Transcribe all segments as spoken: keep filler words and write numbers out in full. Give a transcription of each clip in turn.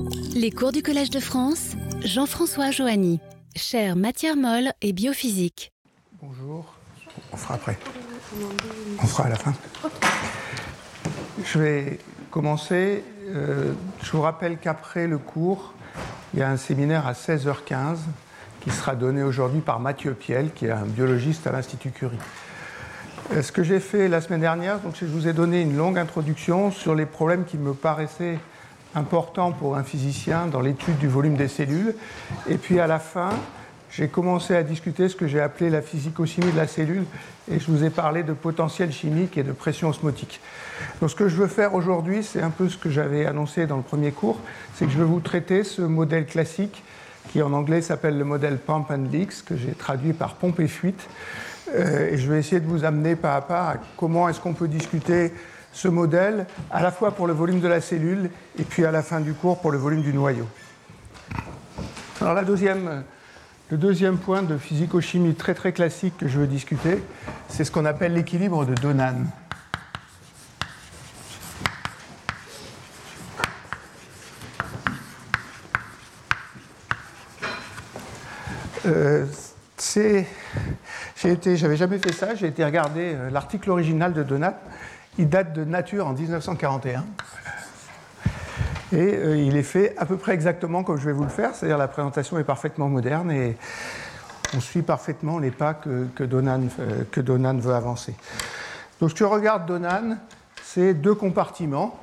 Les cours du Collège de France, Jean-François Joanny, chaire matière molle et biophysique. Bonjour, on fera après. On fera à la fin. Je vais commencer. Euh, je vous rappelle qu'après le cours, il y a un séminaire à seize heures quinze qui sera donné aujourd'hui par Mathieu Piel, qui est un biologiste à l'Institut Curie. Euh, ce que j'ai fait la semaine dernière, donc, je vous ai donné une longue introduction sur les problèmes qui me paraissaient importants pour un physicien dans l'étude du volume des cellules. Et puis à la fin, j'ai commencé à discuter ce que j'ai appelé la physico-chimie de la cellule, et je vous ai parlé de potentiel chimique et de pression osmotique. Donc ce que je veux faire aujourd'hui, c'est un peu ce que j'avais annoncé dans le premier cours, c'est que je vais vous traiter ce modèle classique qui en anglais s'appelle le modèle Pump and Leaks, que j'ai traduit par pompe et fuite. Euh, et je vais essayer de vous amener pas à pas à comment est-ce qu'on peut discuter ce modèle, à la fois pour le volume de la cellule et puis à la fin du cours pour le volume du noyau. Alors la deuxième... Le deuxième point de physico-chimie très très classique que je veux discuter, c'est ce qu'on appelle l'équilibre de Donan. Euh, c'est, j'ai été, j'avais jamais fait ça, j'ai été regarder euh, l'article original de Donan. Il date de Nature en dix-neuf cent quarante et un. Et euh, il est fait à peu près exactement comme je vais vous le faire, c'est-à-dire la présentation est parfaitement moderne et on suit parfaitement les pas que, que, Donan, euh, que Donan veut avancer. Donc ce que regarde Donan, c'est deux compartiments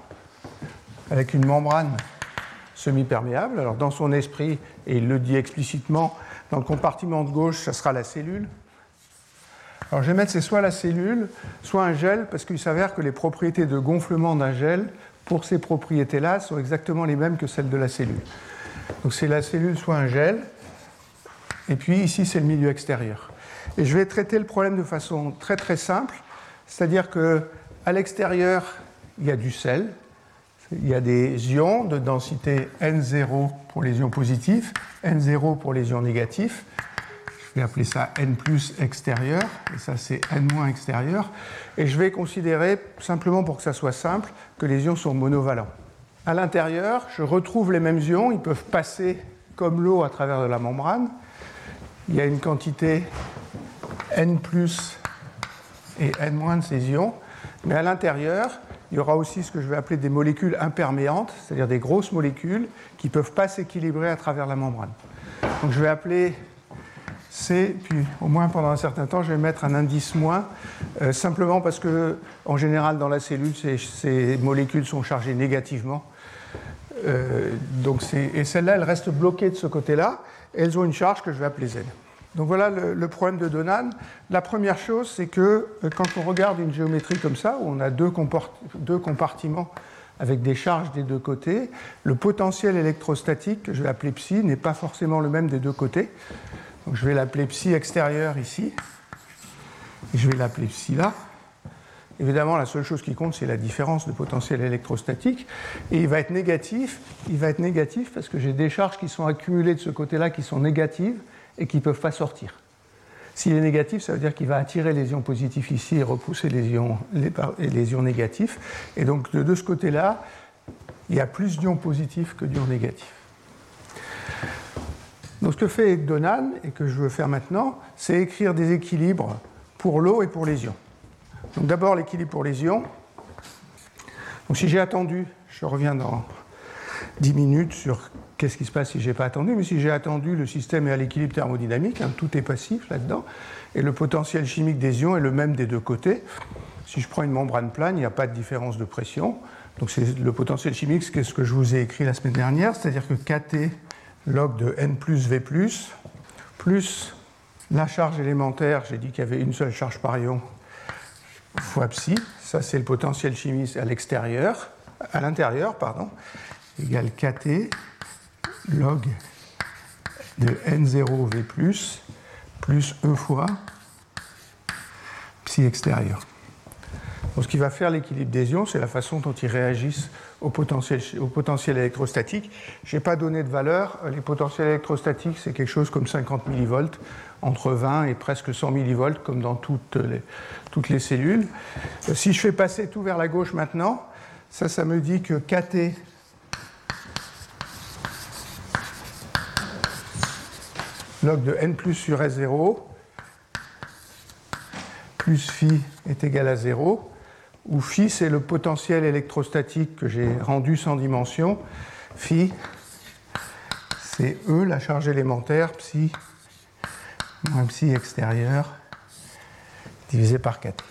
avec une membrane semi-perméable. Alors dans son esprit, et il le dit explicitement, dans le compartiment de gauche, ça sera la cellule. Alors je vais mettre c'est soit la cellule, soit un gel, parce qu'il s'avère que les propriétés de gonflement d'un gel, pour ces propriétés-là, sont exactement les mêmes que celles de la cellule. Donc c'est la cellule soit un gel, et puis ici c'est le milieu extérieur. Et je vais traiter le problème de façon très très simple, c'est-à-dire qu'à l'extérieur, il y a du sel, il y a des ions de densité N zéro pour les ions positifs, N zéro pour les ions négatifs. Je vais appeler ça N plus extérieur, et ça c'est N moins extérieur. Et je vais considérer, simplement pour que ça soit simple, que les ions sont monovalents. À l'intérieur, je retrouve les mêmes ions, ils peuvent passer comme l'eau à travers de la membrane. Il y a une quantité N plus et N moins de ces ions, mais à l'intérieur, il y aura aussi ce que je vais appeler des molécules imperméantes, c'est-à-dire des grosses molécules qui ne peuvent pas s'équilibrer à travers la membrane. Donc je vais appeler C, puis au moins pendant un certain temps, je vais mettre un indice moins, euh, simplement parce que, en général, dans la cellule, ces, ces molécules sont chargées négativement. Euh, donc et celles-là, elles restent bloquées de ce côté-là, et elles ont une charge que je vais appeler Z. Donc voilà le, le problème de Donan. La première chose, c'est que euh, quand on regarde une géométrie comme ça, où on a deux, comport- deux compartiments avec des charges des deux côtés, le potentiel électrostatique, que je vais appeler psi, n'est pas forcément le même des deux côtés. Donc je vais l'appeler psi extérieur ici, et je vais l'appeler psi là. Évidemment, la seule chose qui compte, c'est la différence de potentiel électrostatique, et il va être négatif. Il va être négatif parce que j'ai des charges qui sont accumulées de ce côté-là, qui sont négatives et qui ne peuvent pas sortir. S'il est négatif, ça veut dire qu'il va attirer les ions positifs ici et repousser les ions, les, les ions négatifs. Et donc de, de ce côté-là, il y a plus d'ions positifs que d'ions négatifs. Donc ce que fait Donan, et que je veux faire maintenant, c'est écrire des équilibres pour l'eau et pour les ions. Donc d'abord l'équilibre pour les ions. Donc si j'ai attendu, je reviens dans dix minutes sur qu'est-ce qui se passe si je n'ai pas attendu, mais si j'ai attendu, le système est à l'équilibre thermodynamique, hein, tout est passif là-dedans, et le potentiel chimique des ions est le même des deux côtés. Si je prends une membrane plane, il n'y a pas de différence de pression. Donc c'est le potentiel chimique, c'est ce que je vous ai écrit la semaine dernière, c'est-à-dire que kT log de N plus V plus, plus la charge élémentaire, j'ai dit qu'il y avait une seule charge par ion, fois psi, ça c'est le potentiel chimique à l'extérieur, à l'intérieur, pardon, égale kT log de N zéro V plus, plus E fois psi extérieur. Donc, ce qui va faire l'équilibre des ions, c'est la façon dont ils réagissent au potentiel, au potentiel électrostatique. Je n'ai pas donné de valeur. Les potentiels électrostatiques, c'est quelque chose comme cinquante millivolts, entre vingt et presque cent millivolts, comme dans toutes les, toutes les cellules. Si je fais passer tout vers la gauche maintenant, ça, ça me dit que kT log de n plus sur S zéro plus phi est égal à zéro, où phi c'est le potentiel électrostatique que j'ai rendu sans dimension. Phi c'est E, la charge élémentaire, psi moins psi extérieur divisé par kT.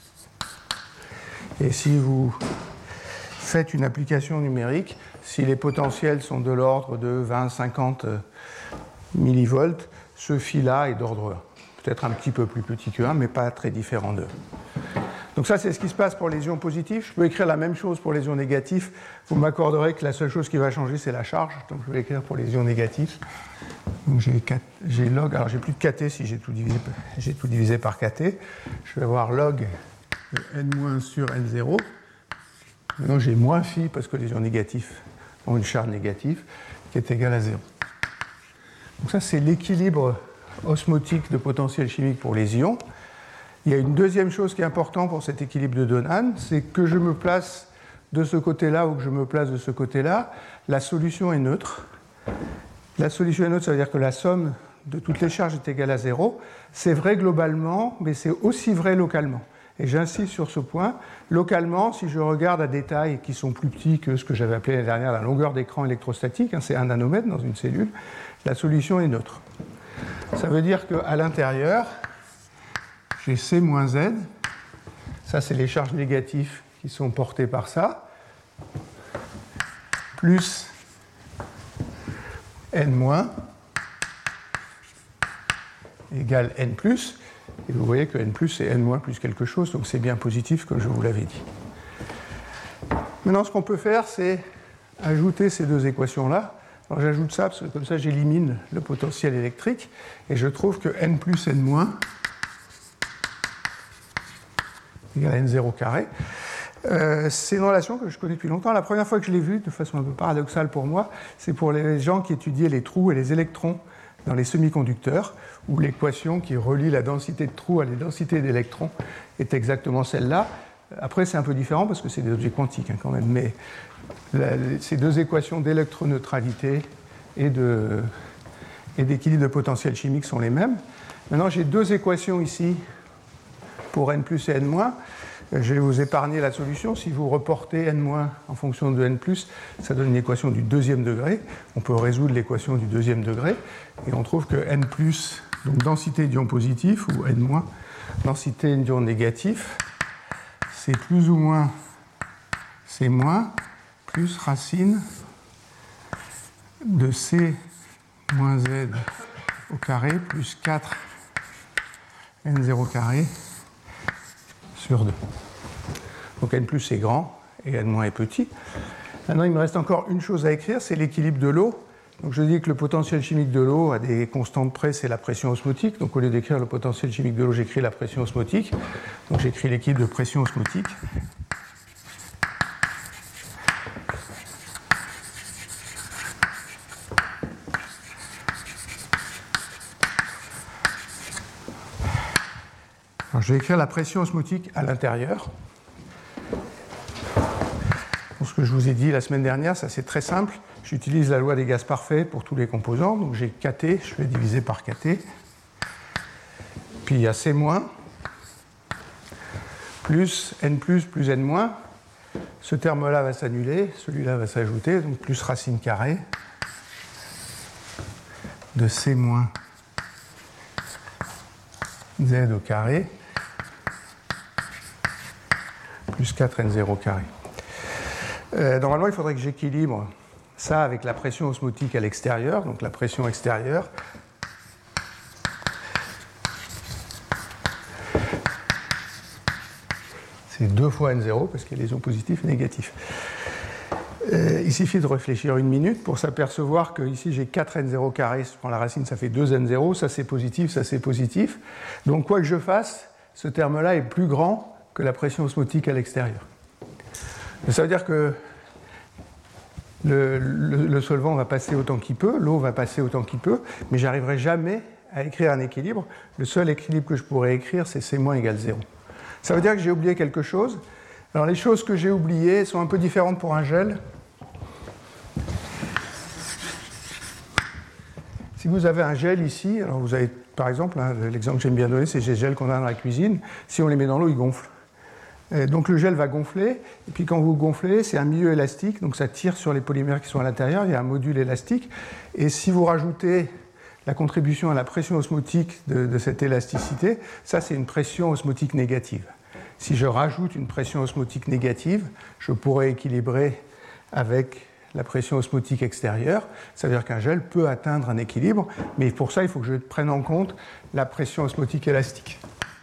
Et si vous faites une application numérique, si les potentiels sont de l'ordre de vingt à cinquante millivolts, ce phi-là est d'ordre un. Peut-être un petit peu plus petit que un, mais pas très différent d'eux. Donc ça, c'est ce qui se passe pour les ions positifs. Je peux écrire la même chose pour les ions négatifs. Vous m'accorderez que la seule chose qui va changer, c'est la charge. Donc je vais écrire pour les ions négatifs. Donc j'ai log, alors j'ai plus de kT si j'ai tout divisé, j'ai tout divisé par kT. Je vais avoir log de n- sur n zéro. Maintenant j'ai moins phi parce que les ions négatifs ont une charge négative qui est égale à zéro. Donc ça, c'est l'équilibre osmotique de potentiel chimique pour les ions. Il y a une deuxième chose qui est importante pour cet équilibre de Donan, c'est que je me place de ce côté-là ou que je me place de ce côté-là, la solution est neutre. La solution est neutre, ça veut dire que la somme de toutes les charges est égale à zéro. C'est vrai globalement, mais c'est aussi vrai localement. Et j'insiste sur ce point. Localement, si je regarde à des tailles qui sont plus petits que ce que j'avais appelé l'année dernière la longueur d'écran électrostatique, hein, c'est un nanomètre dans une cellule, la solution est neutre. Ça veut dire qu'à l'intérieur, j'ai C moins Z. Ça, c'est les charges négatives qui sont portées par ça. Plus N moins égale N plus. Et vous voyez que N plus, c'est N moins plus quelque chose, donc c'est bien positif, comme je vous l'avais dit. Maintenant, ce qu'on peut faire, c'est ajouter ces deux équations-là. Alors j'ajoute ça, parce que comme ça, j'élimine le potentiel électrique, et je trouve que N plus N moins égale à N zéro carré. Euh, c'est une relation que je connais depuis longtemps. La première fois que je l'ai vue, de façon un peu paradoxale pour moi, c'est pour les gens qui étudiaient les trous et les électrons dans les semi-conducteurs, où l'équation qui relie la densité de trous à la densité d'électrons est exactement celle-là. Après, c'est un peu différent parce que c'est des objets quantiques hein, quand même, mais la, ces deux équations d'électroneutralité et, de, et d'équilibre de potentiel chimique sont les mêmes. Maintenant, j'ai deux équations ici pour N plus et N moins. Je vais vous épargner la solution. Si vous reportez N- en fonction de N plus, ça donne une équation du deuxième degré. On peut résoudre l'équation du deuxième degré. Et on trouve que N plus, donc densité d'ions positifs, ou N-, densité d'ions négatifs, c'est plus ou moins C- plus racine de C moins Z au carré plus quatre N zéro carré sur deux. Donc N plus est grand et N- est petit. Maintenant, il me reste encore une chose à écrire, c'est l'équilibre de l'eau. Donc je dis que le potentiel chimique de l'eau, à des constantes près, c'est la pression osmotique. Donc au lieu d'écrire le potentiel chimique de l'eau, j'écris la pression osmotique. Donc j'écris l'équilibre de pression osmotique. Alors, je vais écrire la pression osmotique à l'intérieur. Pour ce que je vous ai dit la semaine dernière, ça c'est très simple. J'utilise la loi des gaz parfaits pour tous les composants. Donc j'ai kT, je vais diviser par kT. Puis il y a C- plus N plus plus N-. Ce terme-là va s'annuler, celui-là va s'ajouter, donc plus racine carrée de C- Z au carré plus quatre N zéro carré. Euh, normalement, il faudrait que j'équilibre ça avec la pression osmotique à l'extérieur, donc la pression extérieure. C'est deux fois N zéro, parce qu'il y a les ions positifs et négatifs. Euh, il suffit de réfléchir une minute pour s'apercevoir que ici j'ai quatre N zéro carré, si je prends la racine, ça fait deux N zéro, ça c'est positif, ça c'est positif. Donc quoi que je fasse, ce terme-là est plus grand que la pression osmotique à l'extérieur. Ça veut dire que le, le, le solvant va passer autant qu'il peut, l'eau va passer autant qu'il peut, mais je n'arriverai jamais à écrire un équilibre. Le seul équilibre que je pourrais écrire, c'est C- égale zéro. Ça veut dire que j'ai oublié quelque chose. Alors les choses que j'ai oubliées sont un peu différentes pour un gel. si vous avez un gel ici, alors vous avez par exemple, hein, l'exemple que j'aime bien donner, c'est ces gels qu'on a dans la cuisine, si on les met dans l'eau, ils gonflent. Et donc le gel va gonfler, et puis quand vous gonflez, c'est un milieu élastique, donc ça tire sur les polymères qui sont à l'intérieur, il y a un module élastique, et si vous rajoutez la contribution à la pression osmotique de, de cette élasticité, ça c'est une pression osmotique négative. Si je rajoute une pression osmotique négative, je pourrais équilibrer avec la pression osmotique extérieure. Ça veut dire qu'un gel peut atteindre un équilibre, mais pour ça, il faut que je prenne en compte la pression osmotique élastique.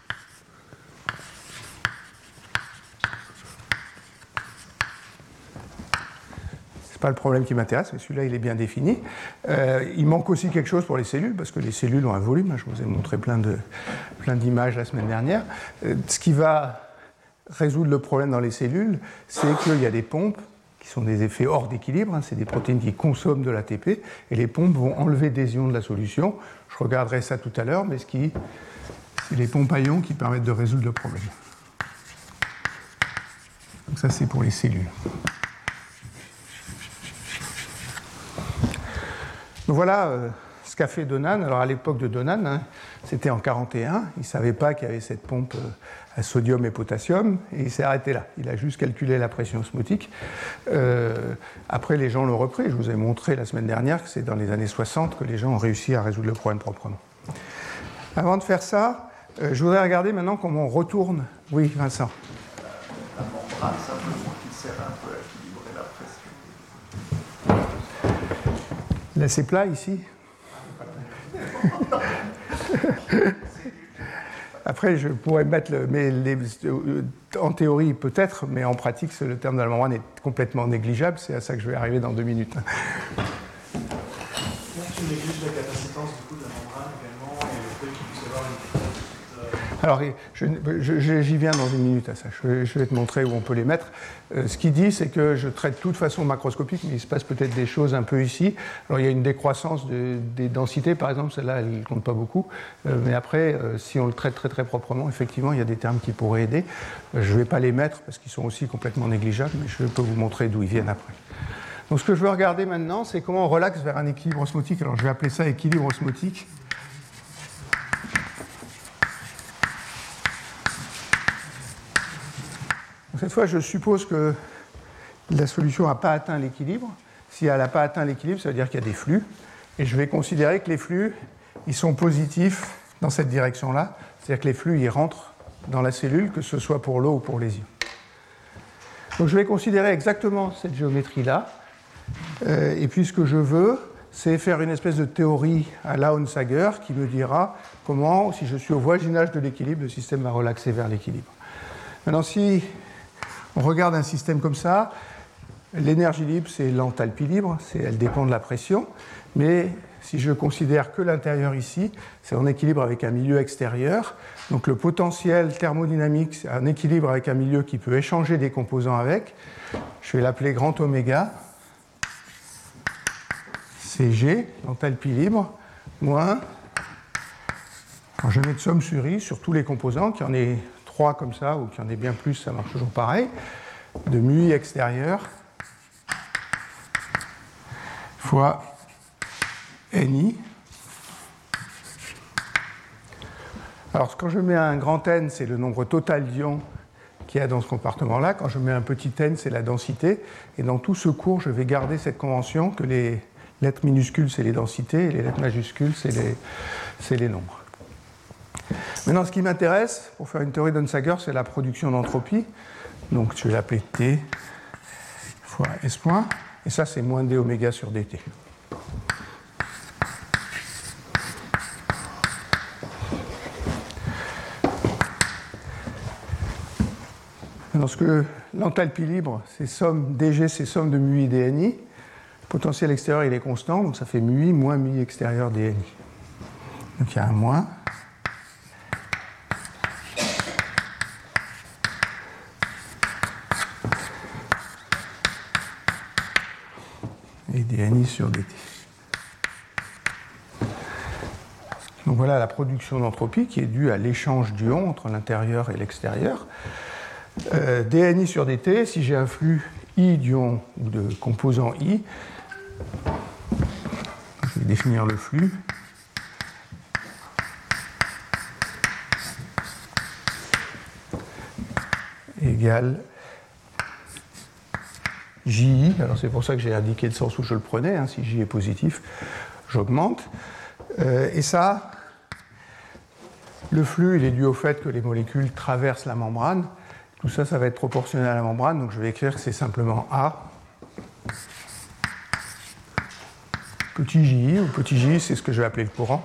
Ce n'est pas le problème qui m'intéresse, mais celui-là, il est bien défini. Euh, il manque aussi quelque chose pour les cellules, parce que les cellules ont un volume. Je vous ai montré plein de, plein d'images la semaine dernière. Euh, ce qui va résoudre le problème dans les cellules, c'est qu'il y a des pompes qui sont des effets hors d'équilibre, hein, c'est des protéines qui consomment de l'A T P, et les pompes vont enlever des ions de la solution. Je regarderai ça tout à l'heure, mais ce qui, c'est les pompes à ions qui permettent de résoudre le problème. Donc ça, c'est pour les cellules. Donc voilà euh, ce qu'a fait Donan. Alors à l'époque de Donan, hein, c'était en mille neuf cent quarante et un, il ne savait pas qu'il y avait cette pompe euh, à sodium et potassium, et il s'est arrêté là. Il a juste calculé la pression osmotique. Euh, après, les gens l'ont repris. Je vous ai montré la semaine dernière que c'est dans les années soixante que les gens ont réussi à résoudre le problème proprement. Avant de faire ça, euh, je voudrais regarder maintenant comment on retourne. Oui, Vincent. La membrane, simplement, qui sert un peu à équilibrer la pression. Là, c'est plat ici. Après, je pourrais mettre le. Mais les, en théorie, peut-être, mais en pratique, le terme de la membrane est complètement négligeable. C'est à ça que je vais arriver dans deux minutes. Tu négliges la capacitance du coup de la membrane également et le fait qu'il puisse y avoir une. Alors, je, je, j'y viens dans une minute à ça. Je, je vais te montrer où on peut les mettre. Euh, ce qu'il dit, c'est que je traite de toute façon macroscopique, mais il se passe peut-être des choses un peu ici. Alors, il y a une décroissance de, des densités, par exemple. Celle-là, elle ne compte pas beaucoup. Euh, mais après, euh, si on le traite très très proprement, effectivement, il y a des termes qui pourraient aider. Euh, je ne vais pas les mettre parce qu'ils sont aussi complètement négligeables, mais je peux vous montrer d'où ils viennent après. Donc, ce que je veux regarder maintenant, c'est comment on relaxe vers un équilibre osmotique. Alors, je vais appeler ça équilibre osmotique. Cette fois, je suppose que la solution n'a pas atteint l'équilibre. Si elle n'a pas atteint l'équilibre, ça veut dire qu'il y a des flux. Et je vais considérer que les flux, ils sont positifs dans cette direction-là. C'est-à-dire que les flux, ils rentrent dans la cellule, que ce soit pour l'eau ou pour les ions. Donc je vais considérer exactement cette géométrie-là. Euh, et puis ce que je veux, c'est faire une espèce de théorie à Laon-Sager qui me dira comment, si je suis au voisinage de l'équilibre, le système va relaxer vers l'équilibre. Maintenant, si on regarde un système comme ça, l'énergie libre, c'est l'enthalpie libre, c'est, elle dépend de la pression, mais si je considère que l'intérieur ici, c'est en équilibre avec un milieu extérieur, donc le potentiel thermodynamique, c'est un équilibre avec un milieu qui peut échanger des composants avec, je vais l'appeler grand oméga, c'est G, l'enthalpie libre, moins, quand je mets de somme sur I sur tous les composants, qu'il y en ait trois comme ça, ou qu'il y en ait bien plus, ça marche toujours pareil, de mu I extérieur fois Ni. Alors quand je mets un grand N, c'est le nombre total d'ions qu'il y a dans ce compartiment-là. Quand je mets un petit n, c'est la densité. Et dans tout ce cours, je vais garder cette convention que les lettres minuscules, c'est les densités, et les lettres majuscules, c'est les, c'est les nombres. Maintenant, ce qui m'intéresse, pour faire une théorie d'Onsager, c'est la production d'entropie. Donc, je vais l'appeler T fois S point. Et ça, c'est moins d oméga sur dt. Maintenant, ce que l'enthalpie libre, c'est somme dg, c'est somme de mu i dni. Le potentiel extérieur, il est constant, donc ça fait mu i moins mu i extérieur dni. Donc, il y a un moins. Et dni sur dt. Donc voilà la production d'entropie qui est due à l'échange d'ions entre l'intérieur et l'extérieur. Euh, dni sur dt, si j'ai un flux I d'ions ou de composants I, je vais définir le flux. égale J I. Alors c'est pour ça que j'ai indiqué le sens où je le prenais. Hein. Si J est positif, j'augmente. Euh, et ça, le flux, il est dû au fait que les molécules traversent la membrane. Tout ça, ça va être proportionnel à la membrane. Donc je vais écrire que c'est simplement A. Petit J, ou petit J, c'est ce que je vais appeler le courant.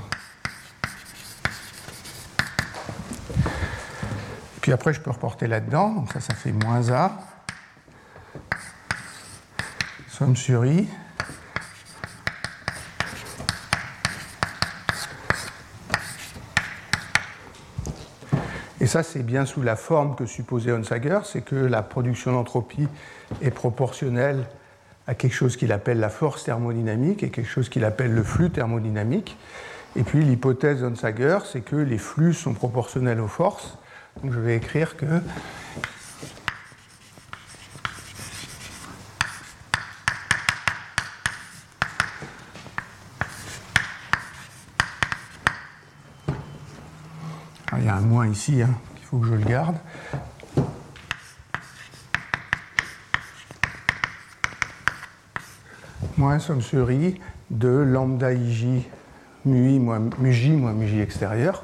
Puis après, je peux reporter là-dedans. Donc ça, ça fait moins A. Somme sur I. Et ça, c'est bien sous la forme que supposait Onsager, c'est que la production d'entropie est proportionnelle à quelque chose qu'il appelle la force thermodynamique et quelque chose qu'il appelle le flux thermodynamique. Et puis l'hypothèse d'Onsager, c'est que les flux sont proportionnels aux forces. Donc je vais écrire que alors, il y a un moins ici, hein, il faut que je le garde. Moins somme sur I de lambda ij mu I moins mu j moins mu j extérieur.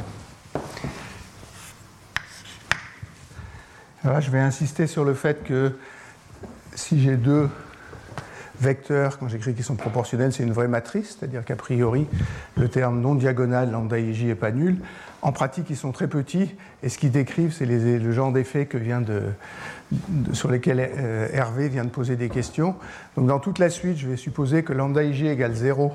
Alors là, je vais insister sur le fait que si j'ai deux vecteurs, quand j'écris qu'ils sont proportionnels, c'est une vraie matrice, c'est-à-dire qu'a priori, le terme non diagonal lambda ij n'est pas nul. En pratique, ils sont très petits, et ce qu'ils décrivent, c'est les, le genre d'effet que vient de, de, sur lesquels euh, Hervé vient de poser des questions. Donc dans toute la suite, je vais supposer que lambda ij égale zéro.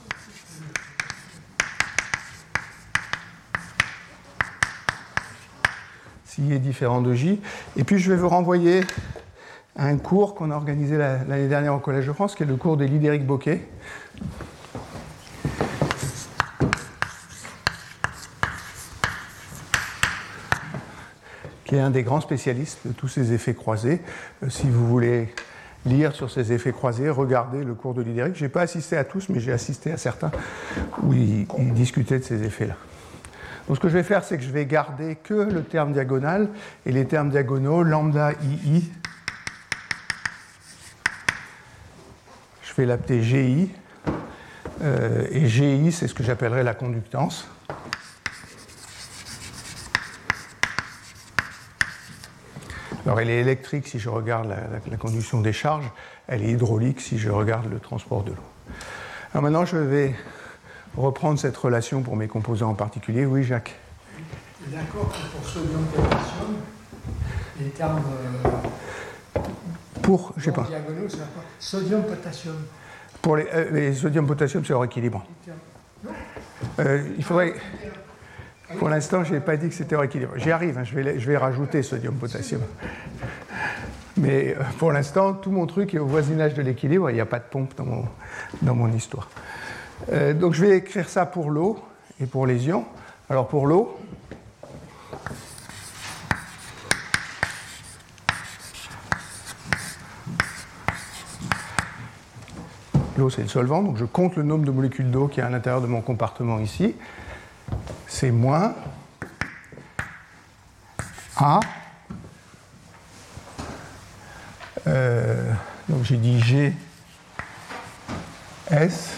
Si I est différent de J. Et puis je vais vous renvoyer à un cours qu'on a organisé l'année dernière au Collège de France, qui est le cours de Lidéric Bocquet. Qui est un des grands spécialistes de tous ces effets croisés. Euh, si vous voulez lire sur ces effets croisés, regardez le cours de Lidéric. Je n'ai pas assisté à tous, mais j'ai assisté à certains où il, il discutait de ces effets-là. Donc ce que je vais faire, c'est que je vais garder que le terme diagonal et les termes diagonaux, lambda ii. Je vais l'appeler Gi. Euh, et Gi, c'est ce que j'appellerais la conductance. Alors elle est électrique si je regarde la, la, la conduction des charges, elle est hydraulique si je regarde le transport de l'eau. Alors maintenant je vais reprendre cette relation pour mes composants en particulier. Oui, Jacques. D'accord que pour sodium potassium, les termes euh, pour, je sais pas. diagonaux, c'est quoi? Sodium potassium. Pour les, euh, les sodium potassium, c'est hors équilibre. Euh, il faudrait. Pour l'instant, je n'ai pas dit que c'était hors équilibre. J'y arrive, hein, je, vais, je vais rajouter sodium potassium. Mais euh, pour l'instant, tout mon truc est au voisinage de l'équilibre, il n'y a pas de pompe dans mon, dans mon histoire. Euh, donc je vais écrire ça pour l'eau et pour les ions. Alors pour l'eau, l'eau c'est le solvant, donc je compte le nombre de molécules d'eau qui est à l'intérieur de mon compartiment ici. C'est moins A. Euh, donc j'ai dit G S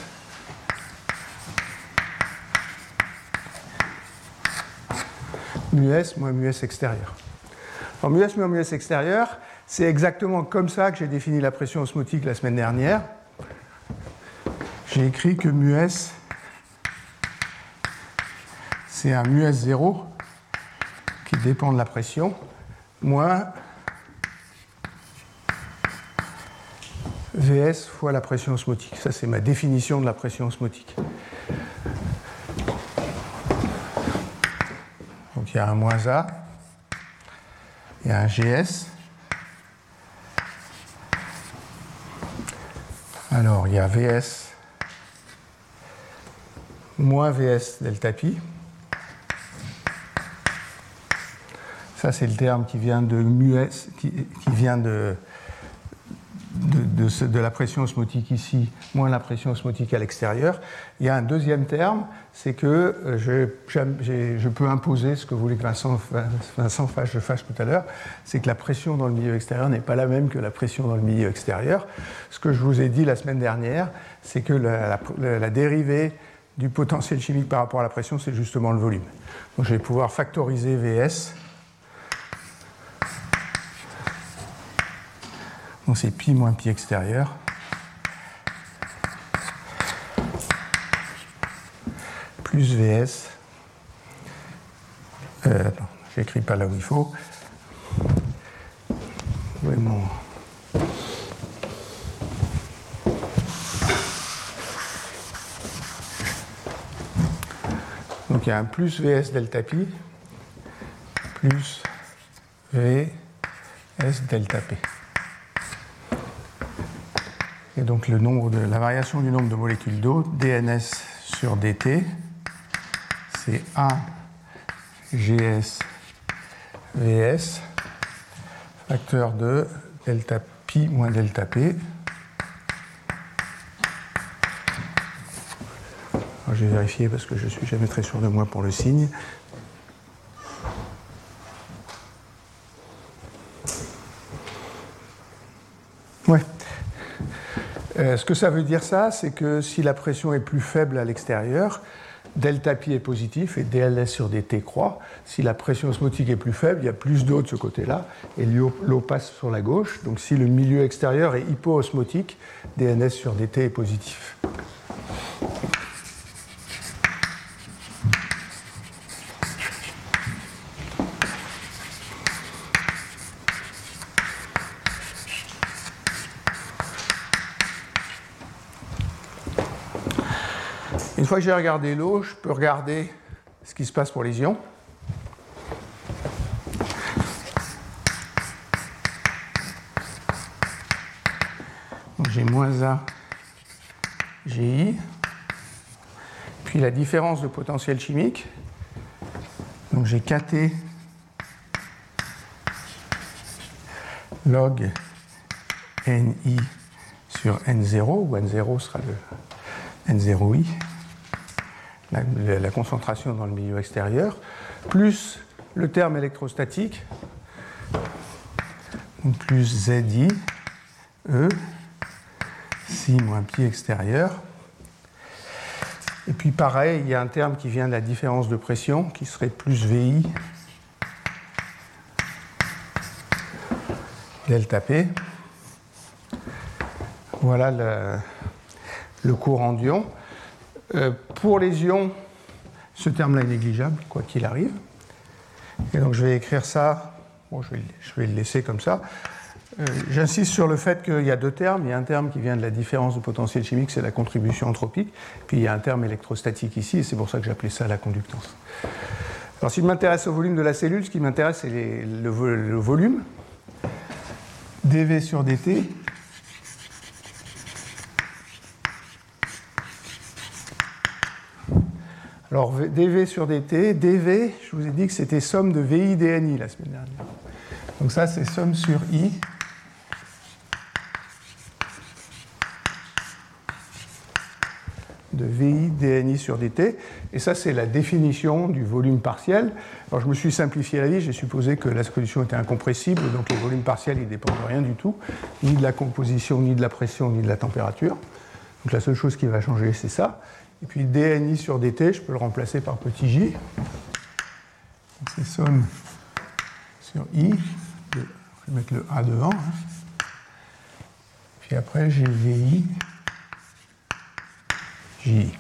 mu S moins mu S extérieur. Alors mu S moins mu S extérieur, c'est exactement comme ça que j'ai défini la pression osmotique la semaine dernière. J'ai écrit que mu S, c'est un mu S zéro qui dépend de la pression, moins V S fois la pression osmotique. Ça, c'est ma définition de la pression osmotique. Donc il y a un moins A, il y a un G S. Alors il y a V S moins V S delta pi. Ça, c'est le terme qui vient de mu S, qui, qui vient de, de, de, ce, de la pression osmotique ici, moins la pression osmotique à l'extérieur. Il y a un deuxième terme, c'est que je, je, je peux imposer ce que voulait que Vincent, Vincent fasse, je fasse tout à l'heure, c'est que la pression dans le milieu extérieur n'est pas la même que la pression dans le milieu extérieur. Ce que je vous ai dit la semaine dernière, c'est que la, la, la dérivée du potentiel chimique par rapport à la pression, c'est justement le volume. Donc je vais pouvoir factoriser V S. Donc c'est pi moins pi extérieur. Plus V S. Euh, attends, j'écris pas là où il faut. Où est mon... Donc il y a un plus V S delta pi plus V S delta P. Et donc le nombre de, la variation du nombre de molécules d'eau, D N S sur dt, c'est un G S V S, facteur de delta pi moins delta P. Alors, je vais vérifier parce que je ne suis jamais très sûr de moi pour le signe. Ouais. Euh, ce que ça veut dire, ça, c'est que si la pression est plus faible à l'extérieur, delta pi est positif et D L S sur dt croît. Si la pression osmotique est plus faible, il y a plus d'eau de ce côté-là et l'eau passe sur la gauche. Donc si le milieu extérieur est hypoosmotique, D N S sur dt est positif. Une fois que j'ai regardé l'eau, je peux regarder ce qui se passe pour les ions. Donc j'ai moins A G I. Puis la différence de potentiel chimique. Donc j'ai K T log N I sur N zéro, où N zéro sera le N zéro I. La, la concentration dans le milieu extérieur, plus le terme électrostatique, donc plus Z I, E, si moins pi extérieur. Et puis pareil, il y a un terme qui vient de la différence de pression, qui serait plus V I, delta P. Voilà le, le courant d'ion. Euh, pour les ions, ce terme-là est négligeable, quoi qu'il arrive. Et donc je vais écrire ça, bon, je, vais, je vais le laisser comme ça. Euh, J'insiste sur le fait qu'il y a deux termes. Il y a un terme qui vient de la différence de potentiel chimique, c'est la contribution anthropique. Puis il y a un terme électrostatique ici, et c'est pour ça que j'appelais ça la conductance. Alors s'il m'intéresse au volume de la cellule, ce qui m'intéresse, c'est les, le, le volume. dV sur dt. Alors, dV sur dt, dV, je vous ai dit que c'était somme de V I D N I la semaine dernière. Donc ça, c'est somme sur I de V I D N I sur dt. Et ça, c'est la définition du volume partiel. Alors, je me suis simplifié la vie, j'ai supposé que la solution était incompressible, donc les volumes partiels, ils ne dépendent de rien du tout, ni de la composition, ni de la pression, ni de la température. Donc la seule chose qui va changer, c'est ça. Et puis D N I sur dt, je peux le remplacer par petit j. C'est somme sur I. Je vais mettre le A devant. Hein. Puis après, j'ai V I, J I.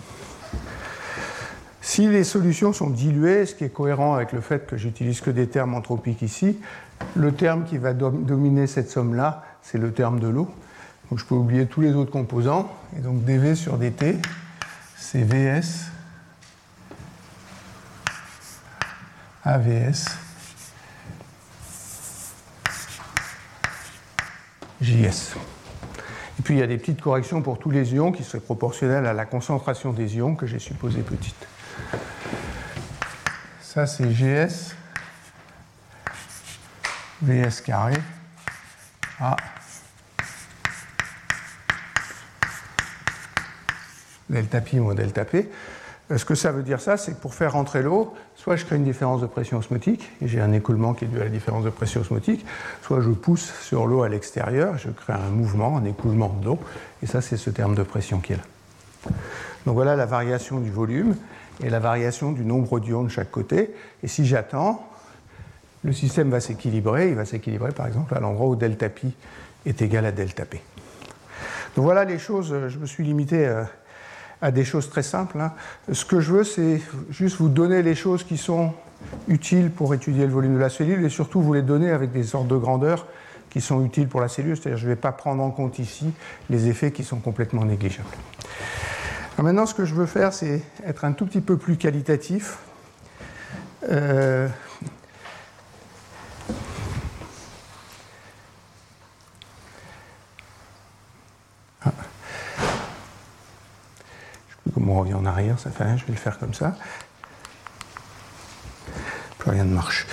Si les solutions sont diluées, ce qui est cohérent avec le fait que j'utilise que des termes anthropiques ici, le terme qui va dominer cette somme-là, c'est le terme de l'eau. Donc je peux oublier tous les autres composants. Et donc dV sur dt, c'est V S A V S J S. Et puis il y a des petites corrections pour tous les ions qui seraient proportionnelles à la concentration des ions que j'ai supposée petite. Ça c'est G S V S carré A delta pi moins delta p. Ce que ça veut dire, ça, c'est que pour faire rentrer l'eau, soit je crée une différence de pression osmotique, et j'ai un écoulement qui est dû à la différence de pression osmotique, soit je pousse sur l'eau à l'extérieur, je crée un mouvement, un écoulement de l'eau, et ça, c'est ce terme de pression qui est là. Donc voilà la variation du volume et la variation du nombre d'ions de chaque côté. Et si j'attends, le système va s'équilibrer, il va s'équilibrer par exemple à l'endroit où delta pi est égal à delta p. Donc voilà les choses, je me suis limité à à des choses très simples. Hein. Ce que je veux, c'est juste vous donner les choses qui sont utiles pour étudier le volume de la cellule et surtout vous les donner avec des ordres de grandeur qui sont utiles pour la cellule. C'est-à-dire que je ne vais pas prendre en compte ici les effets qui sont complètement négligeables. Alors maintenant, ce que je veux faire, c'est être un tout petit peu plus qualitatif. Euh, Comment on revient en arrière, ça fait rien, je vais le faire comme ça. Plus rien ne marche.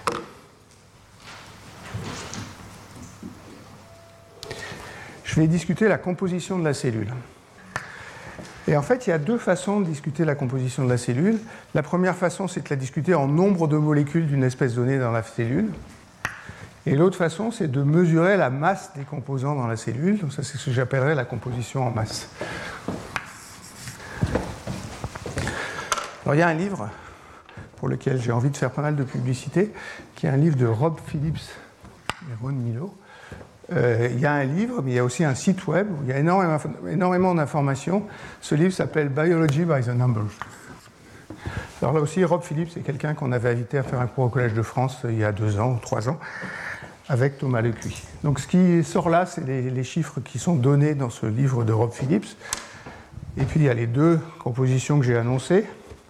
Je vais discuter la composition de la cellule. Et en fait, il y a deux façons de discuter la composition de la cellule. La première façon, c'est de la discuter en nombre de molécules d'une espèce donnée dans la cellule. Et l'autre façon, c'est de mesurer la masse des composants dans la cellule. Donc ça, c'est ce que j'appellerais la composition en masse. Alors, il y a un livre pour lequel j'ai envie de faire pas mal de publicité, qui est un livre de Rob Phillips et Ron Milo. Euh, il y a un livre, mais il y a aussi un site web où il y a énormément, énormément d'informations. Ce livre s'appelle Biology by the Numbers. Alors là aussi, Rob Phillips, c'est quelqu'un qu'on avait invité à faire un cours au Collège de France il y a deux ans ou trois ans, avec Thomas Lecuy. Donc ce qui sort là, c'est les, les chiffres qui sont donnés dans ce livre de Rob Phillips. Et puis il y a les deux compositions que j'ai annoncées.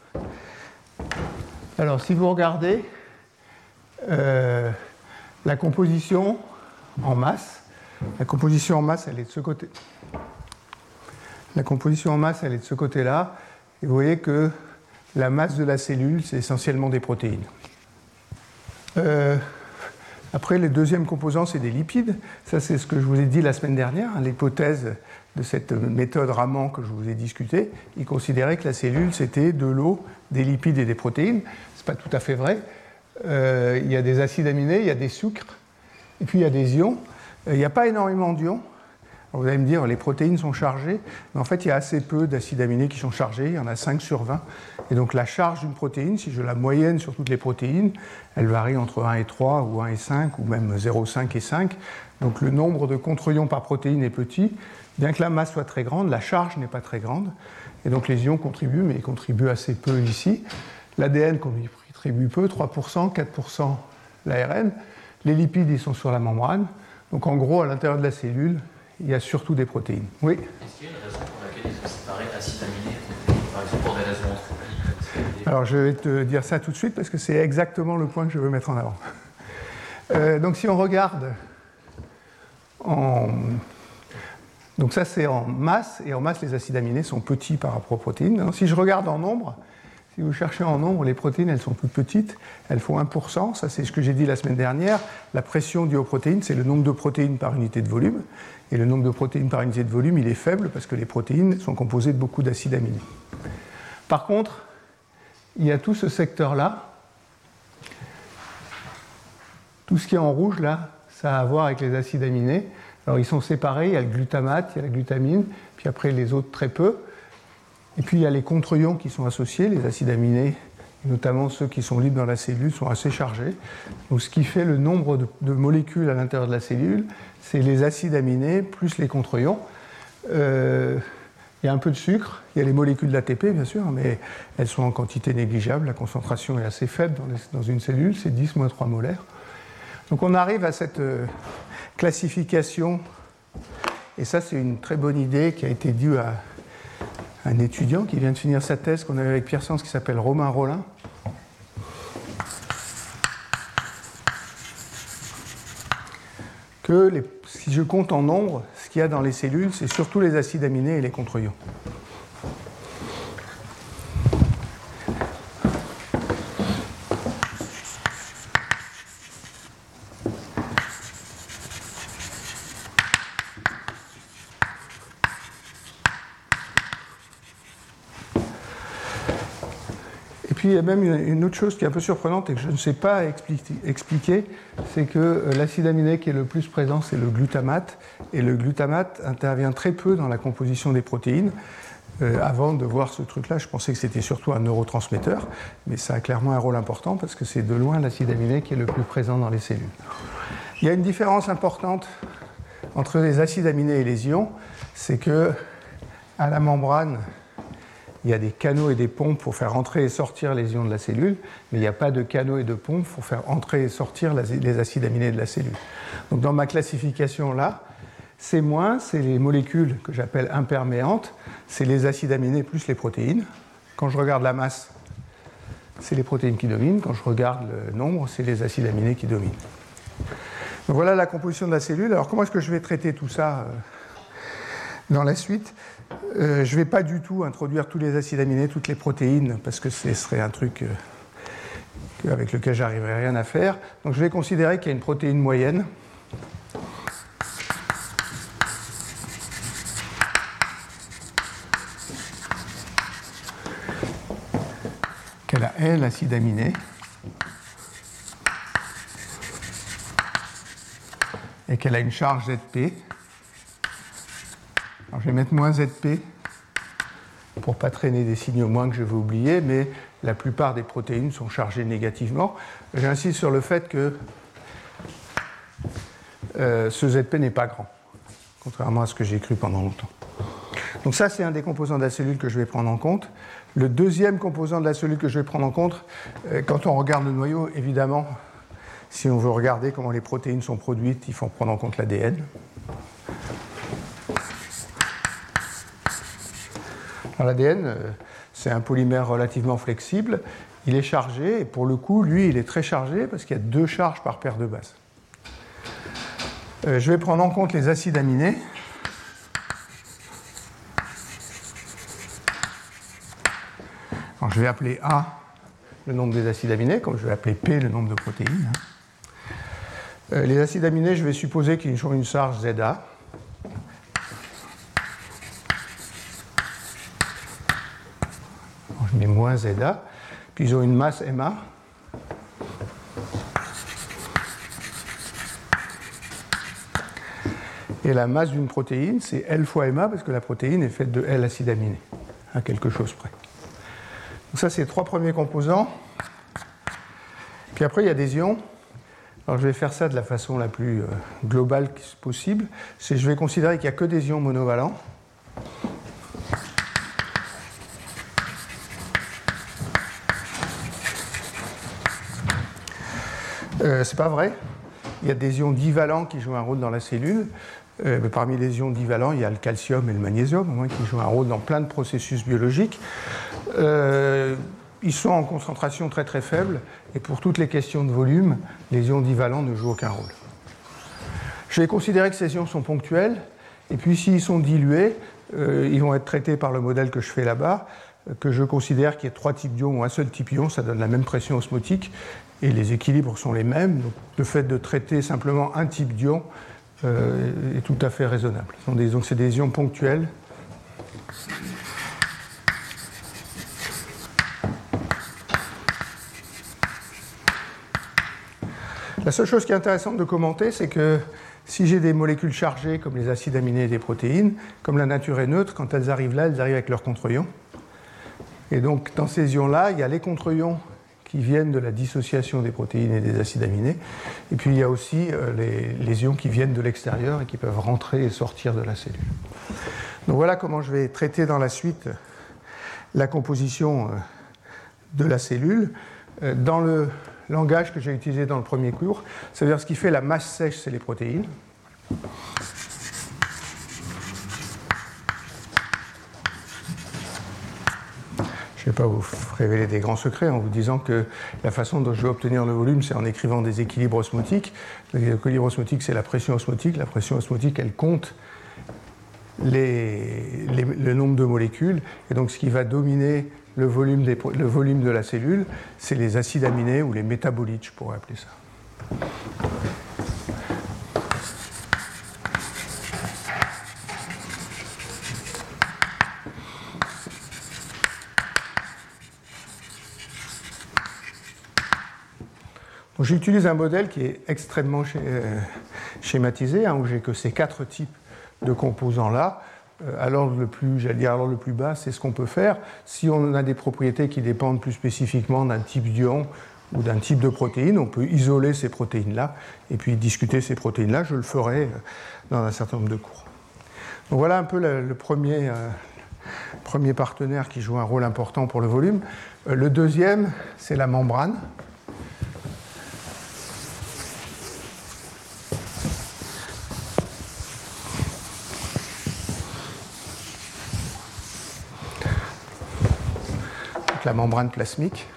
Alors, si vous regardez euh, la composition en masse, la composition en masse, elle est de ce côté. La composition en masse, elle est de ce côté-là. Et vous voyez que la masse de la cellule, c'est essentiellement des protéines. Euh, après, le deuxième composant, c'est des lipides. Ça, c'est ce que je vous ai dit la semaine dernière, hein, l'hypothèse de cette méthode Raman que je vous ai discutée. Il considérait que la cellule, c'était de l'eau, des lipides et des protéines. Ce n'est pas tout à fait vrai. Euh, il y a des acides aminés, il y a des sucres, et puis il y a des ions. Euh, il n'y a pas énormément d'ions. Alors vous allez me dire, les protéines sont chargées, mais en fait, il y a assez peu d'acides aminés qui sont chargés. Il y en a cinq sur vingt. Et donc la charge d'une protéine, si je la moyenne sur toutes les protéines, elle varie entre un et trois, ou un et cinq, ou même zéro virgule cinq et cinq. Donc le nombre de contrions par protéine est petit. Bien que la masse soit très grande, la charge n'est pas très grande. Et donc les ions contribuent, mais ils contribuent assez peu ici. L'A D N contribue peu, trois pour cent, quatre pour cent l'A R N. Les lipides, ils sont sur la membrane. Donc en gros, à l'intérieur de la cellule, il y a surtout des protéines. Oui. Est-ce qu'il y a une raison pour laquelle ils ont séparé acides aminés, par exemple pour des raisons anthropiques? Alors je vais te dire ça tout de suite parce que c'est exactement le point que je veux mettre en avant. Euh, donc si on regarde en... Donc ça c'est en masse, et en masse les acides aminés sont petits par rapport aux protéines. Donc, si je regarde en nombre, si vous cherchez en nombre, les protéines elles sont plus petites, elles font un pour cent, ça c'est ce que j'ai dit la semaine dernière. La pression due aux protéines, c'est le nombre de protéines par unité de volume, et le nombre de protéines par unité de volume il est faible parce que les protéines sont composées de beaucoup d'acides aminés. Par contre, il y a tout ce secteur-là, tout ce qui est en rouge là, ça a à voir avec les acides aminés. Alors ils sont séparés, il y a le glutamate, il y a la glutamine, puis après les autres très peu. Et puis il y a les contre-ions qui sont associés, les acides aminés, et notamment ceux qui sont libres dans la cellule, sont assez chargés. Donc ce qui fait le nombre de, de molécules à l'intérieur de la cellule, c'est les acides aminés plus les contre-ions. Euh, il y a un peu de sucre, il y a les molécules d'A T P bien sûr, mais elles sont en quantité négligeable, la concentration est assez faible dans, les, dans une cellule, c'est dix moins trois molaires. Donc on arrive à cette euh, classification, et ça c'est une très bonne idée qui a été due à un étudiant qui vient de finir sa thèse qu'on avait avec Pierre Sens qui s'appelle Romain Rollin. Que les, si je compte en nombre, ce qu'il y a dans les cellules, c'est surtout les acides aminés et les contre-ions. puis il y a même une, une autre chose qui est un peu surprenante et que je ne sais pas expli- expliquer, c'est que euh, l'acide aminé qui est le plus présent, c'est le glutamate, et le glutamate intervient très peu dans la composition des protéines. Euh, avant de voir ce truc-là, je pensais que c'était surtout un neurotransmetteur, mais ça a clairement un rôle important parce que c'est de loin l'acide aminé qui est le plus présent dans les cellules. Il y a une différence importante entre les acides aminés et les ions, c'est que à la membrane, il y a des canaux et des pompes pour faire entrer et sortir les ions de la cellule, mais il n'y a pas de canaux et de pompes pour faire entrer et sortir les acides aminés de la cellule. Donc dans ma classification là, C-, c'est les molécules que j'appelle imperméantes, c'est les acides aminés plus les protéines. Quand je regarde la masse, c'est les protéines qui dominent. Quand je regarde le nombre, c'est les acides aminés qui dominent. Donc voilà la composition de la cellule. Alors comment est-ce que je vais traiter tout ça dans la suite ? euh, Je ne vais pas du tout introduire tous les acides aminés, toutes les protéines, parce que ce serait un truc euh, avec lequel j'arriverais rien à faire. Donc je vais considérer qu'il y a une protéine moyenne. Qu'elle a L acide aminé. Et qu'elle a une charge Z P. Alors je vais mettre moins Z P pour ne pas traîner des signaux moins que je vais oublier, mais la plupart des protéines sont chargées négativement. J'insiste sur le fait que euh, ce Z P n'est pas grand, contrairement à ce que j'ai cru pendant longtemps. Donc ça, c'est un des composants de la cellule que je vais prendre en compte. Le deuxième composant de la cellule que je vais prendre en compte, euh, quand on regarde le noyau, évidemment, si on veut regarder comment les protéines sont produites, il faut prendre en compte l'A D N. L'A D N, c'est un polymère relativement flexible. Il est chargé, et pour le coup, lui, il est très chargé parce qu'il y a deux charges par paire de bases. Euh, je vais prendre en compte les acides aminés. Alors, je vais appeler A le nombre des acides aminés, comme je vais appeler P le nombre de protéines. Euh, les acides aminés, je vais supposer qu'ils ont une charge Z A. Alors, je mets moins Z A. Puis ils ont une masse M A. Et la masse d'une protéine, c'est L fois M A, parce que la protéine est faite de L acides aminés, à quelque chose près. Donc ça, c'est les trois premiers composants. Puis après, il y a des ions. Alors, je vais faire ça de la façon la plus euh, globale possible. C'est, je vais considérer qu'il n'y a que des ions monovalents. Euh, c'est pas vrai. Il y a des ions divalents qui jouent un rôle dans la cellule. Euh, mais parmi les ions divalents, il y a le calcium et le magnésium, au moins, qui jouent un rôle dans plein de processus biologiques. Euh, ils sont en concentration très très faible, et pour toutes les questions de volume, les ions divalents ne jouent aucun rôle. Je vais considérer que ces ions sont ponctuels, et puis s'ils sont dilués, euh, ils vont être traités par le modèle que je fais là-bas, que je considère qu'il y a trois types d'ions ou un seul type ion, ça donne la même pression osmotique, et les équilibres sont les mêmes. Donc, le fait de traiter simplement un type d'ion euh, est tout à fait raisonnable. Donc c'est des ions ponctuels. La seule chose qui est intéressante de commenter, c'est que si j'ai des molécules chargées comme les acides aminés et des protéines, comme la nature est neutre, quand elles arrivent là, elles arrivent avec leurs contre-ions. Et donc dans ces ions-là, il y a les contre-ions qui viennent de la dissociation des protéines et des acides aminés. Et puis il y a aussi euh, les, les ions qui viennent de l'extérieur et qui peuvent rentrer et sortir de la cellule. Donc voilà comment je vais traiter dans la suite la composition euh, de la cellule. Euh, dans le langage que j'ai utilisé dans le premier cours, c'est-à-dire ce qui fait la masse sèche, c'est les protéines. Je ne vais pas vous révéler des grands secrets en vous disant que la façon dont je vais obtenir le volume, c'est en écrivant des équilibres osmotiques. L'équilibre osmotique, c'est la pression osmotique. La pression osmotique, elle compte les, les, le nombre de molécules. Et donc, ce qui va dominer le volume, des, le volume de la cellule, c'est les acides aminés ou les métabolites, je pourrais appeler ça. j'utilise un modèle qui est extrêmement sch euh, schématisé, hein, où j'ai que ces quatre types de composants-là. Euh, à l'ordre le plus, j'allais dire à l'ordre le plus bas, c'est ce qu'on peut faire. Si on a des propriétés qui dépendent plus spécifiquement d'un type d'ion ou d'un type de protéine, on peut isoler ces protéines-là et puis discuter ces protéines-là. Je le ferai dans un certain nombre de cours. Donc voilà un peu le, le premier, euh, premier partenaire qui joue un rôle important pour le volume. Euh, le deuxième, c'est la membrane. Donc la membrane plasmique.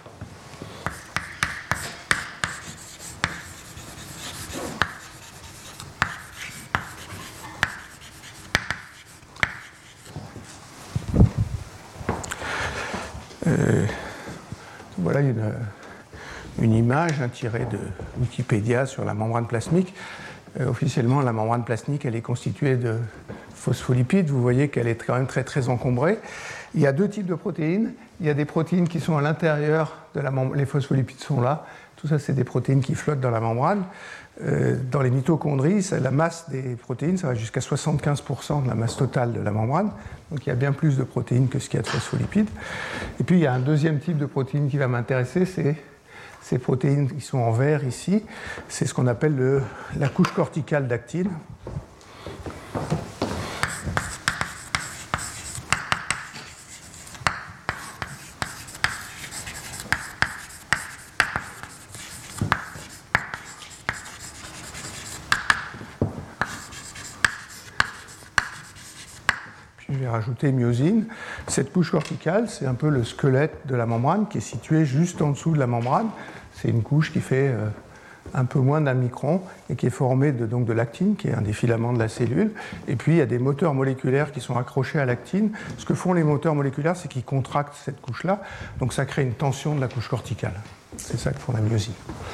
Euh, voilà une, une image hein, tirée de Wikipédia sur la membrane plasmique. Euh, officiellement, la membrane plasmique, elle est constituée de phospholipides. Vous voyez qu'elle est quand même très, très encombrée. Il y a deux types de protéines. Il y a des protéines qui sont à l'intérieur de la membrane. Les phospholipides sont là. Tout ça, c'est des protéines qui flottent dans la membrane. Euh, dans les mitochondries, la masse des protéines, ça va jusqu'à soixante-quinze pour cent de la masse totale de la membrane. Donc il y a bien plus de protéines que ce qu'il y a de phospholipides. Et puis il y a un deuxième type de protéines qui va m'intéresser, c'est ces protéines qui sont en vert ici. C'est ce qu'on appelle le, la couche corticale d'actine. Je vais rajouter myosine. Cette couche corticale, c'est un peu le squelette de la membrane qui est situé juste en dessous de la membrane. C'est une couche qui fait euh, un peu moins d'un micron et qui est formée de, donc, de l'actine, qui est un des filaments de la cellule. Et puis, il y a des moteurs moléculaires qui sont accrochés à l'actine. Ce que font les moteurs moléculaires, c'est qu'ils contractent cette couche-là. Donc, ça crée une tension de la couche corticale. C'est ça que font la myosine.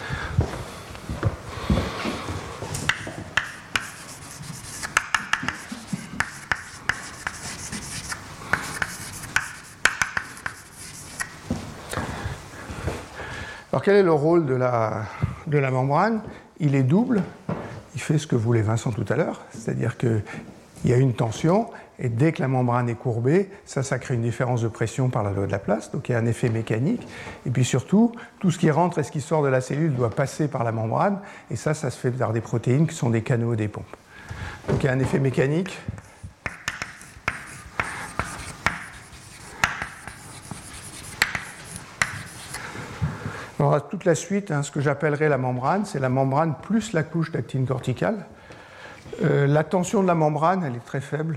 Alors quel est le rôle de la, de la membrane? Il est double, il fait ce que voulait Vincent tout à l'heure, c'est-à-dire qu'il y a une tension, et dès que la membrane est courbée, ça, ça crée une différence de pression par la loi de Laplace, donc il y a un effet mécanique, et puis surtout, tout ce qui rentre et ce qui sort de la cellule doit passer par la membrane, et ça, ça se fait par des protéines qui sont des canaux et des pompes. Donc il y a un effet mécanique. Alors, toute la suite, hein, ce que j'appellerais la membrane, c'est la membrane plus la couche d'actine corticale. Euh, la tension de la membrane, elle est très faible.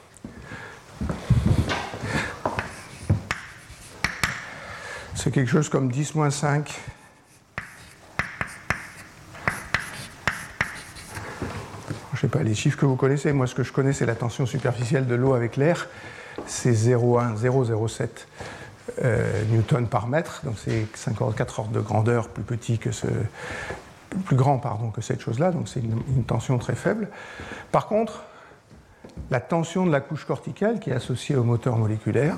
C'est quelque chose comme dix moins cinq. Je ne sais pas les chiffres que vous connaissez. Moi, ce que je connais, c'est la tension superficielle de l'eau avec l'air. C'est zéro virgule un, zéro virgule zéro sept. Euh, newton par mètre, donc c'est cinquante-quatre ordres de grandeur plus petit que ce, plus grand pardon que cette chose-là, donc c'est une, une tension très faible. Par contre, la tension de la couche corticale qui est associée au moteur moléculaire,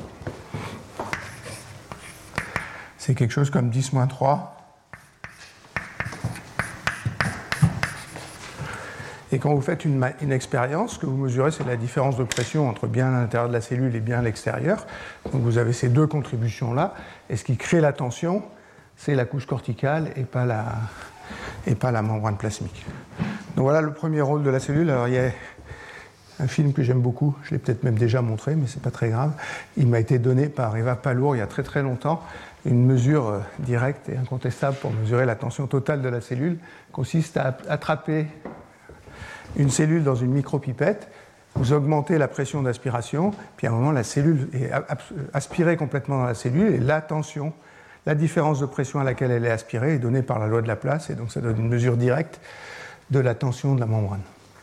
c'est quelque chose comme dix moins trois. Et quand vous faites une, une expérience, ce que vous mesurez, c'est la différence de pression entre bien à l'intérieur de la cellule et bien à l'extérieur. Donc vous avez ces deux contributions-là. Et ce qui crée la tension, c'est la couche corticale et pas la, et pas la membrane plasmique. Donc voilà le premier rôle de la cellule. Alors il y a un film que j'aime beaucoup, je l'ai peut-être même déjà montré, mais ce n'est pas très grave. Il m'a été donné par Eva Palour il y a très très longtemps. Une mesure directe et incontestable pour mesurer la tension totale de la cellule consiste à attraper une cellule dans une micropipette, vous augmentez la pression d'aspiration, puis à un moment, la cellule est aspirée complètement dans la cellule, et la tension, la différence de pression à laquelle elle est aspirée est donnée par la loi de Laplace, et donc ça donne une mesure directe de la tension de la membrane.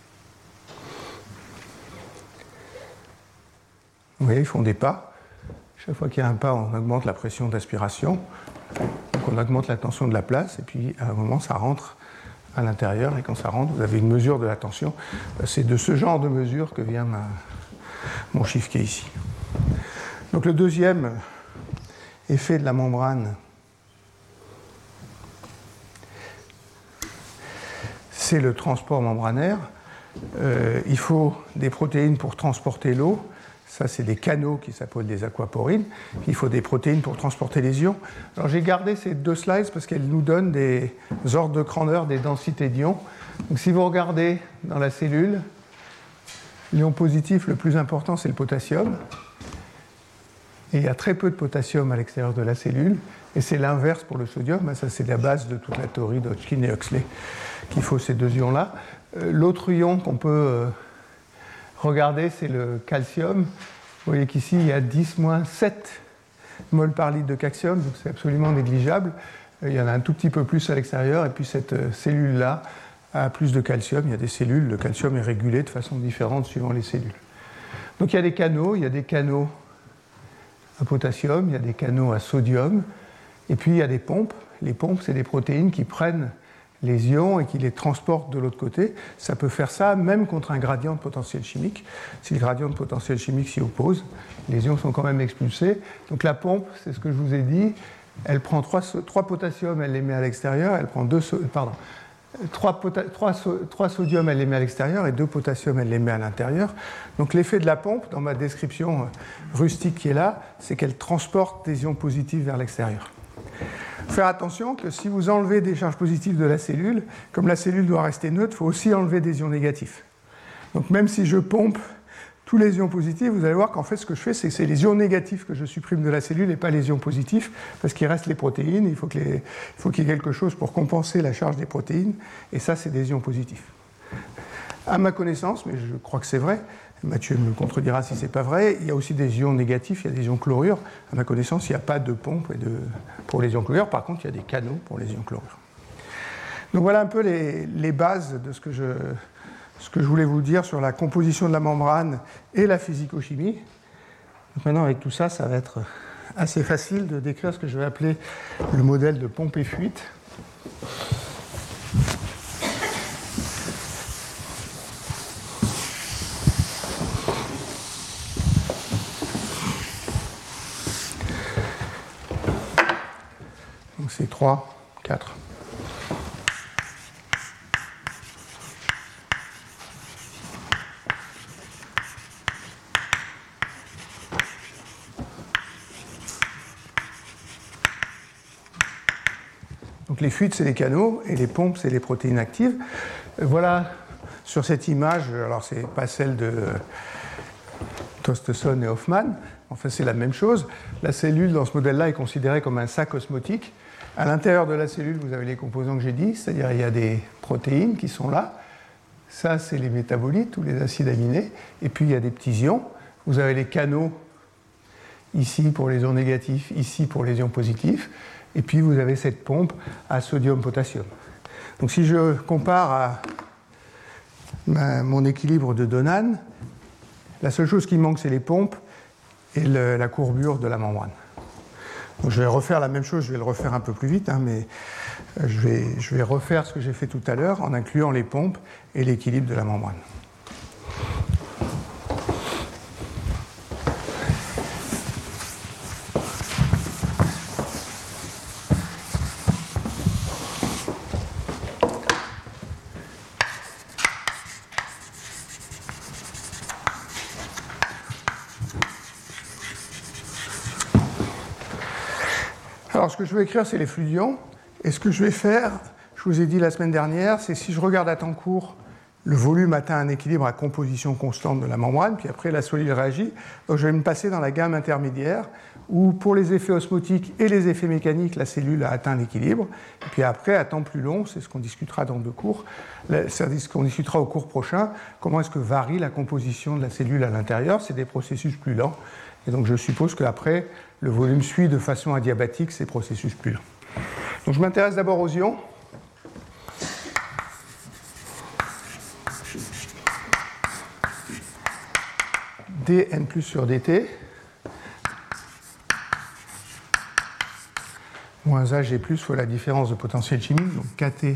Vous voyez, ils font des pas. Chaque fois qu'il y a un pas, on augmente la pression d'aspiration, donc on augmente la tension de Laplace, et puis à un moment, ça rentre à l'intérieur, et quand ça rentre, vous avez une mesure de la tension. C'est de ce genre de mesure que vient ma, mon chiffre qui est ici. Donc le deuxième effet de la membrane, c'est le transport membranaire. Euh, il faut des protéines pour transporter l'eau. Ça, c'est des canaux qui s'appellent des aquaporines. Il faut des protéines pour transporter les ions. Alors, j'ai gardé ces deux slides parce qu'elles nous donnent des ordres de grandeur des densités d'ions. Donc, si vous regardez dans la cellule, l'ion positif le plus important, c'est le potassium. Et il y a très peu de potassium à l'extérieur de la cellule. Et c'est l'inverse pour le sodium. Ça, c'est la base de toute la théorie d'Hodgkin et Huxley, qu'il faut ces deux ions-là. Euh, l'autre ion qu'on peut euh, regarder, c'est le calcium. Vous voyez qu'ici, il y a dix moins sept moles par litre de calcium, donc c'est absolument négligeable. Il y en a un tout petit peu plus à l'extérieur. Et puis cette euh, cellule-là a plus de calcium. Il y a des cellules, le calcium est régulé de façon différente suivant les cellules. Donc il y a des canaux, il y a des canaux à potassium, il y a des canaux à sodium, et puis il y a des pompes. Les pompes, c'est des protéines qui prennent les ions et qui les transportent de l'autre côté. Ça peut faire ça même contre un gradient de potentiel chimique. Si le gradient de potentiel chimique s'y oppose, les ions sont quand même expulsés. Donc la pompe, c'est ce que je vous ai dit, elle prend trois, trois potassium, elle les met à l'extérieur, elle prend deux, pardon, trois, trois, trois sodium, elle les met à l'extérieur, et deux potassium, elle les met à l'intérieur. Donc l'effet de la pompe, dans ma description rustique qui est là, c'est qu'elle transporte des ions positifs vers l'extérieur. Faire attention que si vous enlevez des charges positives de la cellule, comme la cellule doit rester neutre, il faut aussi enlever des ions négatifs. Donc même si je pompe tous les ions positifs, vous allez voir qu'en fait ce que je fais, c'est que c'est les ions négatifs que je supprime de la cellule et pas les ions positifs, parce qu'il reste les protéines, il faut qu'il y ait quelque chose pour compenser la charge des protéines, et ça c'est des ions positifs. À ma connaissance, mais je crois que c'est vrai, Mathieu me contredira si ce n'est pas vrai, il y a aussi des ions négatifs, il y a des ions chlorures. À ma connaissance, il n'y a pas de pompe de, pour les ions chlorures, par contre il y a des canaux pour les ions chlorures. Donc voilà un peu les, les bases de ce que, je, ce que je voulais vous dire sur la composition de la membrane et la physico-chimie. Donc maintenant avec tout ça, ça va être assez facile de décrire ce que je vais appeler le modèle de pompe et fuite. Donc c'est trois, quatre. Donc les fuites, c'est les canaux, et les pompes, c'est les protéines actives. Voilà, sur cette image, alors c'est pas celle de Tosteson et Hoffman, enfin c'est la même chose. La cellule, dans ce modèle-là, est considérée comme un sac osmotique. À l'intérieur de la cellule, vous avez les composants que j'ai dit, c'est-à-dire il y a des protéines qui sont là. Ça, c'est les métabolites, ou les acides aminés. Et puis, il y a des petits ions. Vous avez les canaux, ici pour les ions négatifs, ici pour les ions positifs. Et puis, vous avez cette pompe à sodium-potassium. Donc, si je compare à ma, mon équilibre de Donan, la seule chose qui manque, c'est les pompes et le, la courbure de la membrane. Donc, je vais refaire la même chose, je vais le refaire un peu plus vite, hein, mais je vais, je vais refaire ce que j'ai fait tout à l'heure en incluant les pompes et l'équilibre de la membrane. Alors, ce que je vais écrire, c'est les flux d'ions. Et ce que je vais faire, je vous ai dit la semaine dernière, c'est si je regarde à temps court, le volume atteint un équilibre à composition constante de la membrane, puis après la cellule réagit. Donc je vais me passer dans la gamme intermédiaire, où pour les effets osmotiques et les effets mécaniques, la cellule a atteint l'équilibre. Et puis après, à temps plus long, c'est ce qu'on discutera dans deux cours, c'est ce qu'on discutera au cours prochain, comment est-ce que varie la composition de la cellule à l'intérieur. C'est des processus plus lents. Et donc je suppose qu'après, le volume suit de façon adiabatique ces processus plus lents. Donc je m'intéresse d'abord aux ions. dn plus sur dt moins ag plus fois la différence de potentiel chimique, donc kT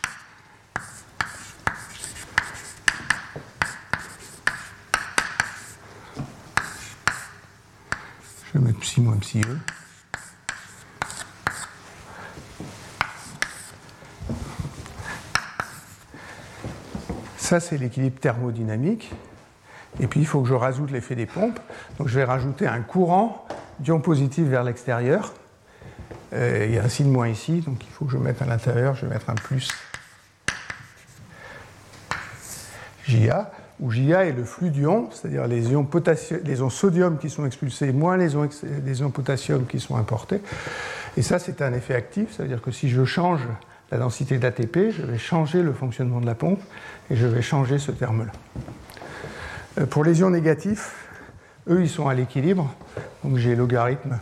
je vais mettre psi moins psi e. Ça, c'est l'équilibre thermodynamique. Et puis, il faut que je rajoute l'effet des pompes. Donc, je vais rajouter un courant d'ion positif vers l'extérieur. Euh, il y a un signe moins ici, donc il faut que je mette à l'intérieur, je vais mettre un plus J A, où J A est le flux d'ions, c'est-à-dire les ions, les ions sodium qui sont expulsés, moins les ions, les ions potassium qui sont importés. Et ça, c'est un effet actif, c'est-à-dire que si je change la densité d'A T P, je vais changer le fonctionnement de la pompe et je vais changer ce terme-là. Euh, pour les ions négatifs, eux, ils sont à l'équilibre, donc j'ai logarithme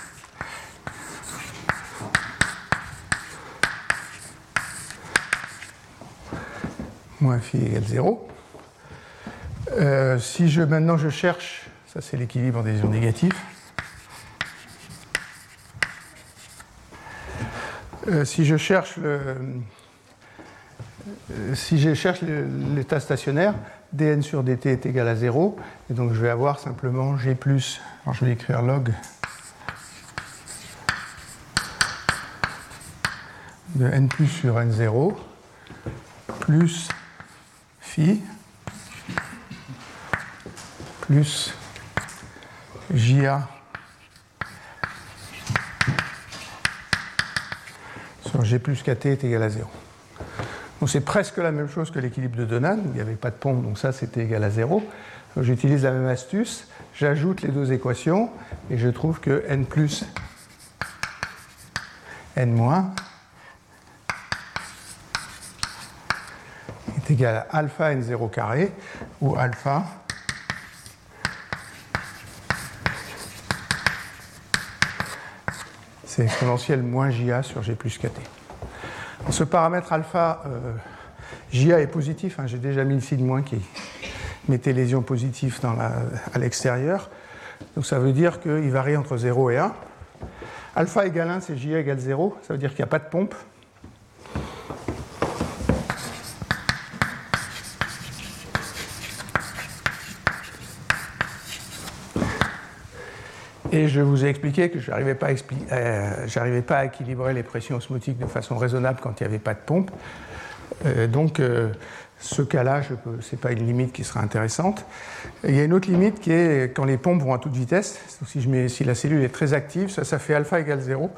moins phi égale zéro. Euh, si je, maintenant je cherche, ça c'est l'équilibre des ions négatifs, euh, si je cherche le, euh, si je cherche l'état stationnaire, dn sur dt est égal à zéro, et donc je vais avoir simplement g plus, alors je vais écrire log de n plus sur n zéro plus phi plus J A sur G plus K T est égal à zéro. Donc c'est presque la même chose que l'équilibre de Donnan, où il n'y avait pas de pompe, donc ça c'était égal à zéro. J'utilise la même astuce, j'ajoute les deux équations, et je trouve que n plus n moins est égal à alpha n zéro carré, où alpha c'est exponentielle moins J A sur G plus K T. Ce paramètre alpha, euh, J A est positif, hein, j'ai déjà mis le signe moins qui mettait les ions positifs dans la, à l'extérieur. Donc ça veut dire qu'il varie entre zéro et un. Alpha égale un, c'est J A égale zéro, ça veut dire qu'il n'y a pas de pompe. Et je vous ai expliqué que je n'arrivais pas, euh, pas à équilibrer les pressions osmotiques de façon raisonnable quand il n'y avait pas de pompe. Euh, donc, euh, ce cas-là, ce n'est pas une limite qui sera intéressante. Et il y a une autre limite qui est quand les pompes vont à toute vitesse. Donc, si, je mets, si la cellule est très active, ça, ça fait alpha égale zéro.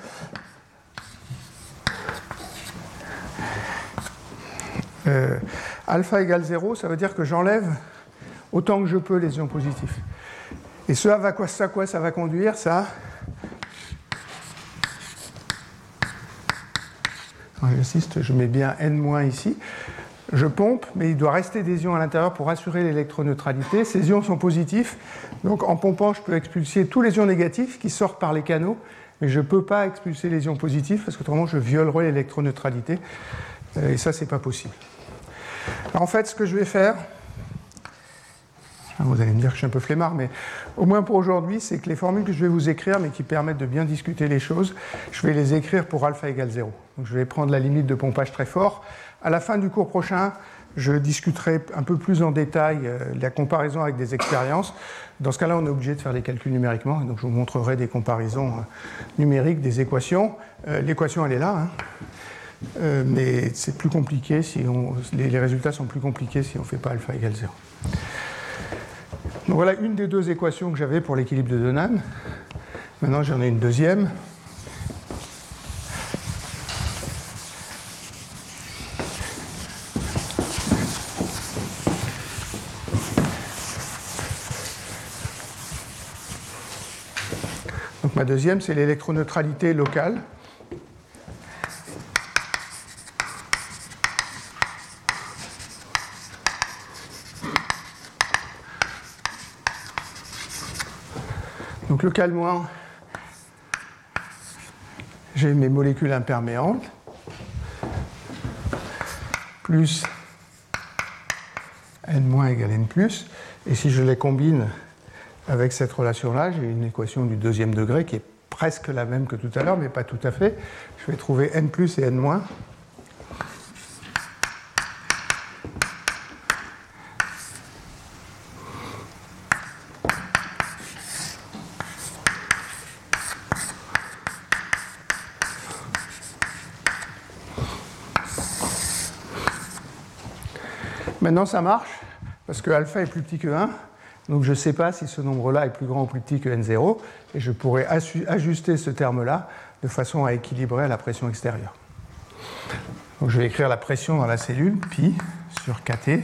Euh, alpha égale zéro, ça veut dire que j'enlève autant que je peux les ions positifs. Et ce à quoi ça, quoi ça va conduire, ça. J'insiste, je mets bien n- ici. Je pompe, mais il doit rester des ions à l'intérieur pour assurer l'électroneutralité. Ces ions sont positifs, donc en pompant, je peux expulser tous les ions négatifs qui sortent par les canaux, mais je ne peux pas expulser les ions positifs parce qu'autrement, je violerai l'électroneutralité. Et ça, ce n'est pas possible. Alors, en fait, ce que je vais faire. Vous allez me dire que je suis un peu flemmard, mais au moins pour aujourd'hui, c'est que les formules que je vais vous écrire, mais qui permettent de bien discuter les choses, je vais les écrire pour alpha égale zéro. Donc je vais prendre la limite de pompage très fort. À la fin du cours prochain, je discuterai un peu plus en détail euh, la comparaison avec des expériences. Dans ce cas-là, on est obligé de faire des calculs numériquement, donc je vous montrerai des comparaisons euh, numériques, des équations. Euh, l'équation, elle est là, hein. euh, mais c'est plus compliqué, si on, les, les résultats sont plus compliqués si on ne fait pas alpha égale zéro. Donc voilà une des deux équations que j'avais pour l'équilibre de Donnan. Maintenant, j'en ai une deuxième. Donc ma deuxième, c'est l'électroneutralité locale. Donc localement, j'ai mes molécules imperméables, plus n- égale n plus, et si je les combine avec cette relation-là, j'ai une équation du deuxième degré qui est presque la même que tout à l'heure, mais pas tout à fait. Je vais trouver n plus et n-. Maintenant, ça marche, parce que alpha est plus petit que un, donc je ne sais pas si ce nombre-là est plus grand ou plus petit que N zéro, et je pourrais ajuster ce terme-là de façon à équilibrer la pression extérieure. Donc je vais écrire la pression dans la cellule, pi sur kT.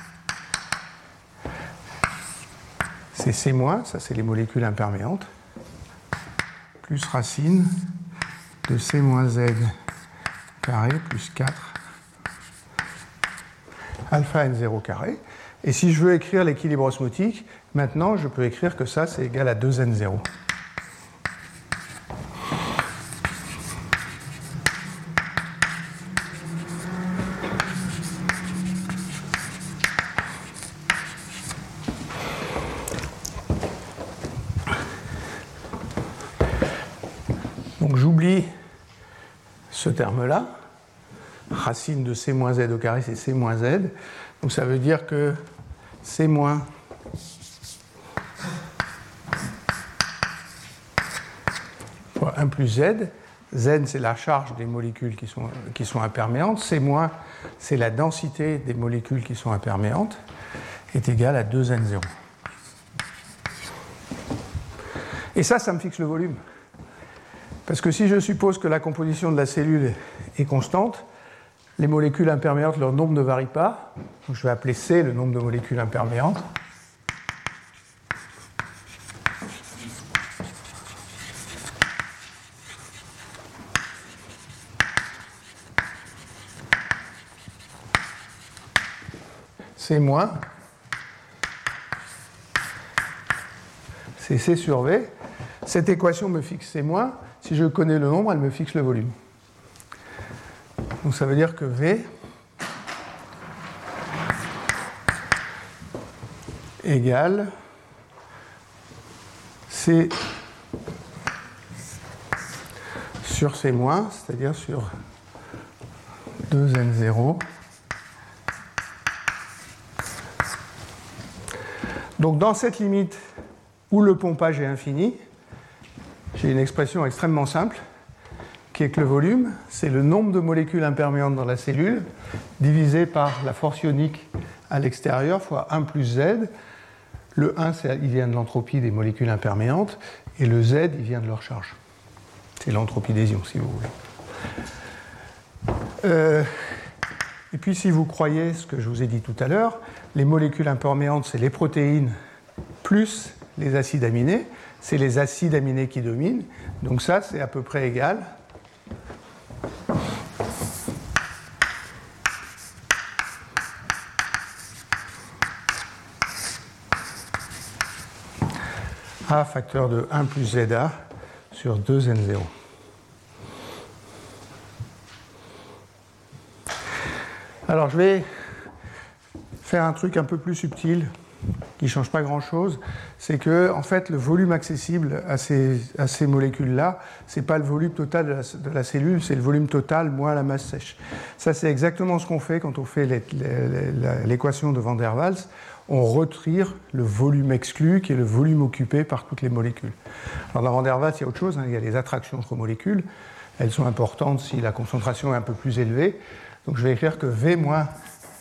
C'est C-, ça c'est les molécules imperméantes, plus racine de C-Z carré plus quatre alpha N zéro carré. Et si je veux écrire l'équilibre osmotique, maintenant je peux écrire que ça c'est égal à deux N zéro. Donc j'oublie ce terme-là. Racine de C-Z au carré, c'est C-Z. Donc ça veut dire que C- fois un plus Z. Z, c'est la charge des molécules qui sont, qui sont imperméantes. C-, c'est la densité des molécules qui sont imperméantes, est égal à deux N zéro. Et ça, ça me fixe le volume. Parce que si je suppose que la composition de la cellule est constante, les molécules imperméantes, leur nombre ne varie pas. Donc je vais appeler C le nombre de molécules imperméantes. C-, c'est C sur V. Cette équation me fixe C-. Si je connais le nombre, elle me fixe le volume. Donc ça veut dire que V égale C sur C-, c'est-à-dire sur deux N zéro. Donc dans cette limite où le pompage est infini, j'ai une expression extrêmement simple qui est que le volume, c'est le nombre de molécules imperméantes dans la cellule divisé par la force ionique à l'extérieur fois un plus Z. Le un, il vient de l'entropie des molécules imperméantes et le Z, il vient de leur charge. C'est l'entropie des ions, si vous voulez. Euh, et puis, si vous croyez ce que je vous ai dit tout à l'heure, les molécules imperméantes, c'est les protéines plus les acides aminés. C'est les acides aminés qui dominent. Donc ça, c'est à peu près égal à facteur de un plus Z A sur deux N zéro. Alors, je vais faire un truc un peu plus subtil qui ne change pas grand-chose. C'est que, en fait, le volume accessible à ces, à ces molécules-là, ce n'est pas le volume total de la, de la cellule, c'est le volume total moins la masse sèche. Ça, c'est exactement ce qu'on fait quand on fait l'équation de Van der Waals. On retire le volume exclu, qui est le volume occupé par toutes les molécules. Alors, dans Van der Waals, il y a autre chose, hein, il y a les attractions entre molécules. Elles sont importantes si la concentration est un peu plus élevée. Donc, je vais écrire que V moins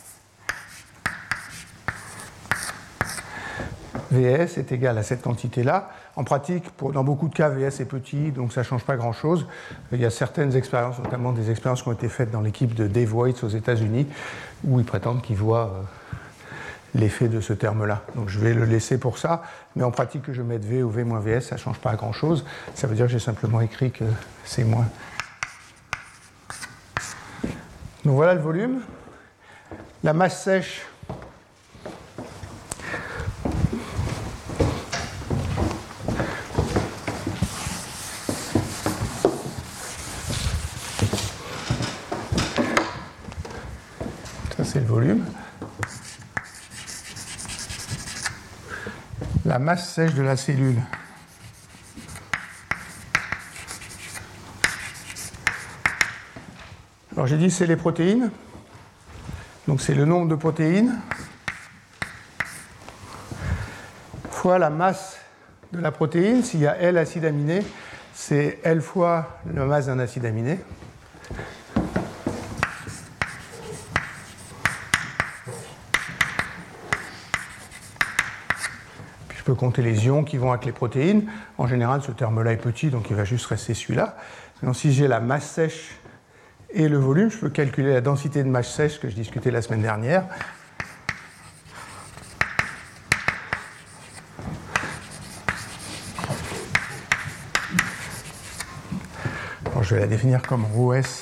V S est égal à cette quantité-là. En pratique, pour, dans beaucoup de cas, V S est petit, donc ça ne change pas grand-chose. Il y a certaines expériences, notamment des expériences qui ont été faites dans l'équipe de Dave Weitz aux États-Unis, où ils prétendent qu'ils voient euh, l'effet de ce terme-là. Donc je vais le laisser pour ça, mais en pratique, que je mette V ou V moins V S, ça ne change pas grand-chose. Ça veut dire que j'ai simplement écrit que c'est moins. Donc voilà le volume. La masse sèche, c'est le volume. La masse sèche de la cellule. Alors j'ai dit c'est les protéines. Donc c'est le nombre de protéines fois la masse de la protéine. S'il y a L acide aminé, c'est L fois la masse d'un acide aminé. peux compter les ions qui vont avec les protéines. En général, ce terme-là est petit, donc il va juste rester celui-là. Donc si j'ai la masse sèche et le volume, je peux calculer la densité de masse sèche que je discutais la semaine dernière. Alors, je vais la définir comme ρS.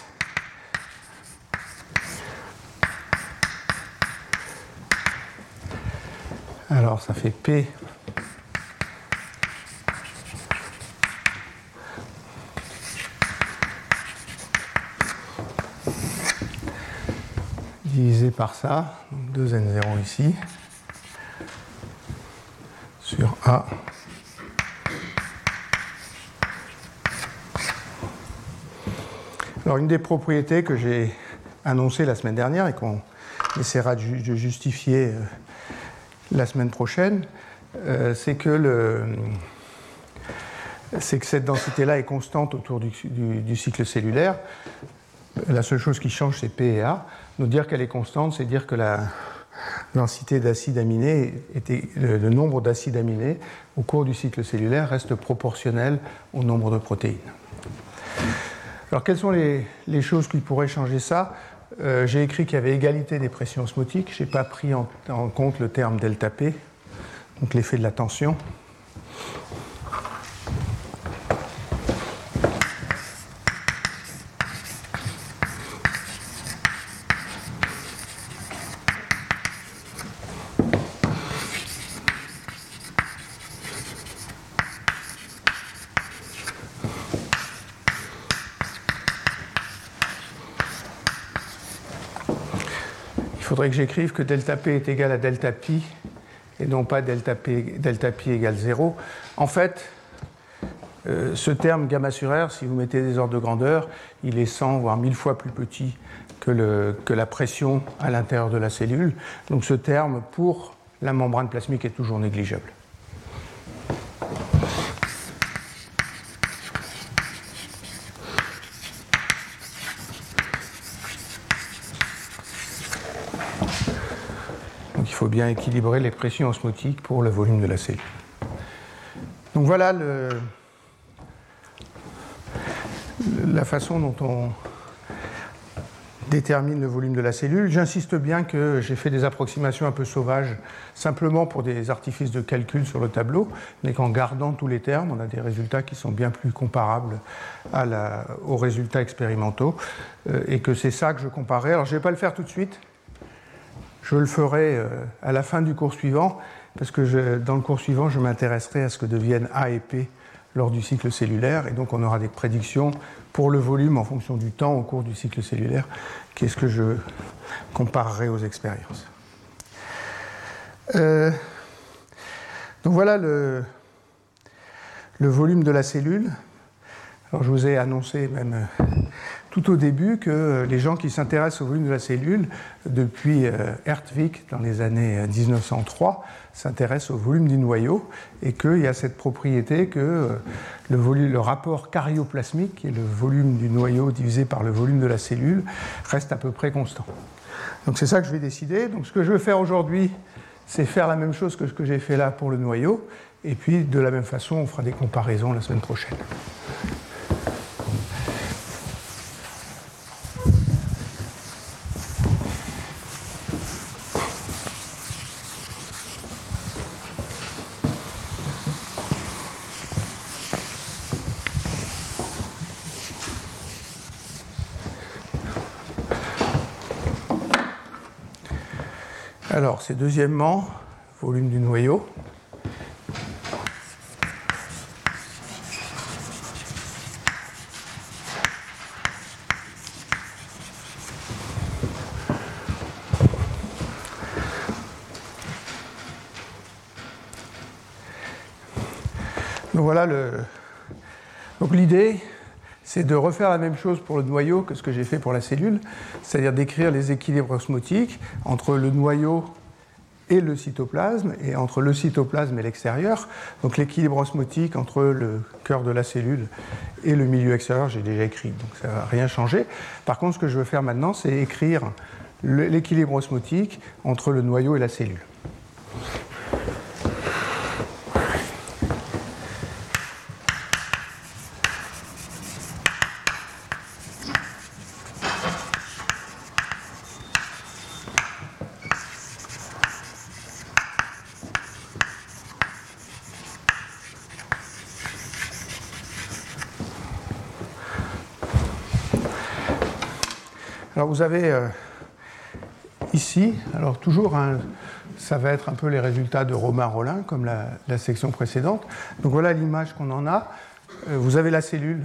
Alors ça fait P divisé par ça, donc deux N zéro ici, sur A. Alors une des propriétés que j'ai annoncées la semaine dernière et qu'on essaiera de justifier la semaine prochaine, euh, c'est que, le, c'est que cette densité-là est constante autour du, du, du cycle cellulaire. La seule chose qui change, c'est P et A. Nous dire qu'elle est constante, c'est dire que la densité d'acides aminés, était, le, le nombre d'acides aminés au cours du cycle cellulaire reste proportionnel au nombre de protéines. Alors, quelles sont les, les choses qui pourraient changer ça ? Euh, j'ai écrit qu'il y avait égalité des pressions osmotiques. Je n'ai pas pris en, en compte le terme delta P, donc l'effet de la tension. Il faudrait que j'écrive que delta P est égal à delta pi et non pas delta, P, delta pi égale zéro. En fait, euh, ce terme gamma sur R, si vous mettez des ordres de grandeur, il est cent voire mille fois plus petit que, le, que la pression à l'intérieur de la cellule. Donc ce terme, pour la membrane plasmique, est toujours négligeable. Il faut bien équilibrer les pressions osmotiques pour le volume de la cellule. Donc voilà le, la façon dont on détermine le volume de la cellule. J'insiste bien que j'ai fait des approximations un peu sauvages, simplement pour des artifices de calcul sur le tableau, mais qu'en gardant tous les termes, on a des résultats qui sont bien plus comparables à la, aux résultats expérimentaux, euh, et que c'est ça que je comparais. Alors je ne vais pas le faire tout de suite. Je le ferai à la fin du cours suivant, parce que je, dans le cours suivant, je m'intéresserai à ce que deviennent A et P lors du cycle cellulaire, et donc on aura des prédictions pour le volume en fonction du temps au cours du cycle cellulaire, qu'est-ce que je comparerai aux expériences. Euh, donc voilà le, le volume de la cellule. Alors je vous ai annoncé même tout au début que les gens qui s'intéressent au volume de la cellule, depuis Hertwig dans les années mille neuf cent trois, s'intéressent au volume du noyau et qu'il y a cette propriété que le, volume, le rapport carioplasmique, qui est le volume du noyau divisé par le volume de la cellule, reste à peu près constant. Donc c'est ça que je vais décider. Donc ce que je veux faire aujourd'hui, c'est faire la même chose que ce que j'ai fait là pour le noyau, et puis de la même façon, on fera des comparaisons la semaine prochaine. Alors, c'est deuxièmement, volume du noyau. Donc voilà le. Donc l'idée, c'est de refaire la même chose pour le noyau que ce que j'ai fait pour la cellule, c'est-à-dire d'écrire les équilibres osmotiques entre le noyau et le cytoplasme, et entre le cytoplasme et l'extérieur. Donc l'équilibre osmotique entre le cœur de la cellule et le milieu extérieur, j'ai déjà écrit, donc ça ne va rien changer. Par contre, ce que je veux faire maintenant, c'est écrire l'équilibre osmotique entre le noyau et la cellule. Alors vous avez euh, ici, alors toujours, hein, ça va être un peu les résultats de Romain-Rollin, comme la, la section précédente. Donc voilà l'image qu'on en a. Euh, vous avez la cellule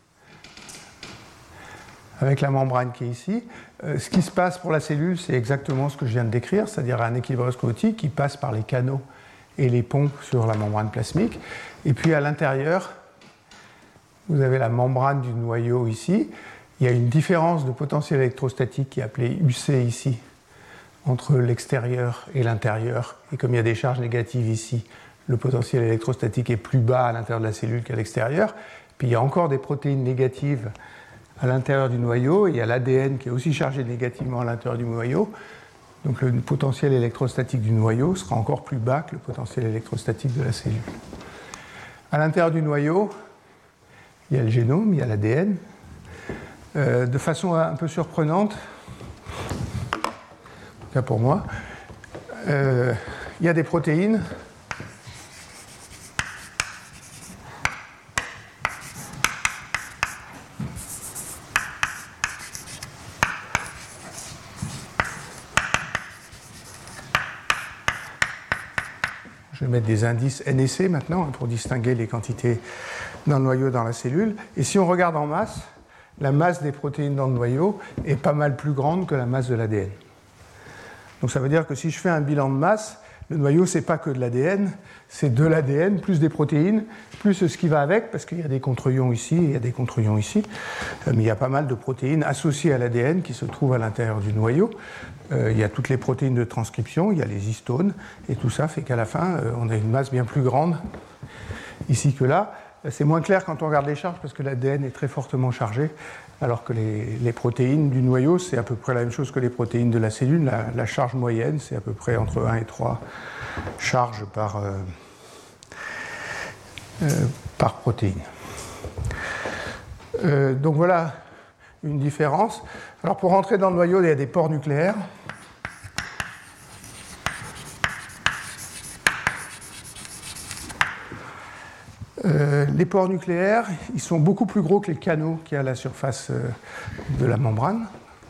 avec la membrane qui est ici. Euh, ce qui se passe pour la cellule, c'est exactement ce que je viens de décrire, c'est-à-dire un équilibre osmotique qui passe par les canaux et les pompes sur la membrane plasmique. Et puis à l'intérieur, vous avez la membrane du noyau ici. Il y a une différence de potentiel électrostatique qui est appelée U C ici, entre l'extérieur et l'intérieur. Et comme il y a des charges négatives ici, le potentiel électrostatique est plus bas à l'intérieur de la cellule qu'à l'extérieur. Puis il y a encore des protéines négatives à l'intérieur du noyau, et il y a l'A D N qui est aussi chargé négativement à l'intérieur du noyau. Donc le potentiel électrostatique du noyau sera encore plus bas que le potentiel électrostatique de la cellule. À l'intérieur du noyau, il y a le génome, il y a l'A D N. Euh, de façon un peu surprenante, en tout cas pour moi, euh, il y a des protéines Je vais mettre des indices N et C maintenant pour distinguer les quantités dans le noyau dans la cellule. Et si on regarde en masse, la masse des protéines dans le noyau est pas mal plus grande que la masse de l'A D N. Donc ça veut dire que si je fais un bilan de masse, le noyau, ce n'est pas que de l'A D N, c'est de l'A D N plus des protéines, plus ce qui va avec, parce qu'il y a des contre-ions ici et il y a des contre-ions ici. Mais il y a pas mal de protéines associées à l'A D N qui se trouvent à l'intérieur du noyau. Euh, il y a toutes les protéines de transcription, il y a les histones, et tout ça fait qu'à la fin, euh, on a une masse bien plus grande ici que là. C'est moins clair quand on regarde les charges, parce que l'A D N est très fortement chargé, alors que les, les protéines du noyau, c'est à peu près la même chose que les protéines de la cellule. La, la charge moyenne, c'est à peu près entre un et trois charges par, euh, euh, par protéine. Euh, donc voilà une différence. Alors pour rentrer dans le noyau, il y a des pores nucléaires. Euh, les pores nucléaires, ils sont beaucoup plus gros que les canaux qu'il y a à la surface euh, de la membrane.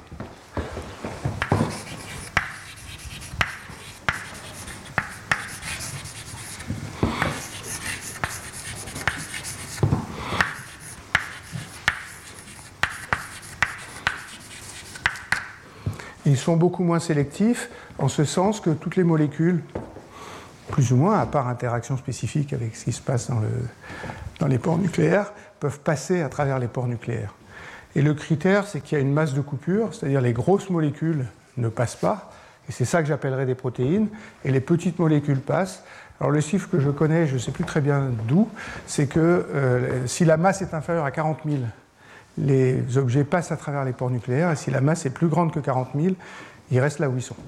Ils sont beaucoup moins sélectifs, en ce sens que toutes les molécules, plus ou moins, à part interaction spécifique avec ce qui se passe dans, le, dans les pores nucléaires, peuvent passer à travers les pores nucléaires. Et le critère, c'est qu'il y a une masse de coupure, c'est-à-dire les grosses molécules ne passent pas, et c'est ça que j'appellerais des protéines, et les petites molécules passent. Alors le chiffre que je connais, je ne sais plus très bien d'où, c'est que euh, si la masse est inférieure à quarante mille, les objets passent à travers les pores nucléaires, et si la masse est plus grande que quarante mille, ils restent là où ils sont.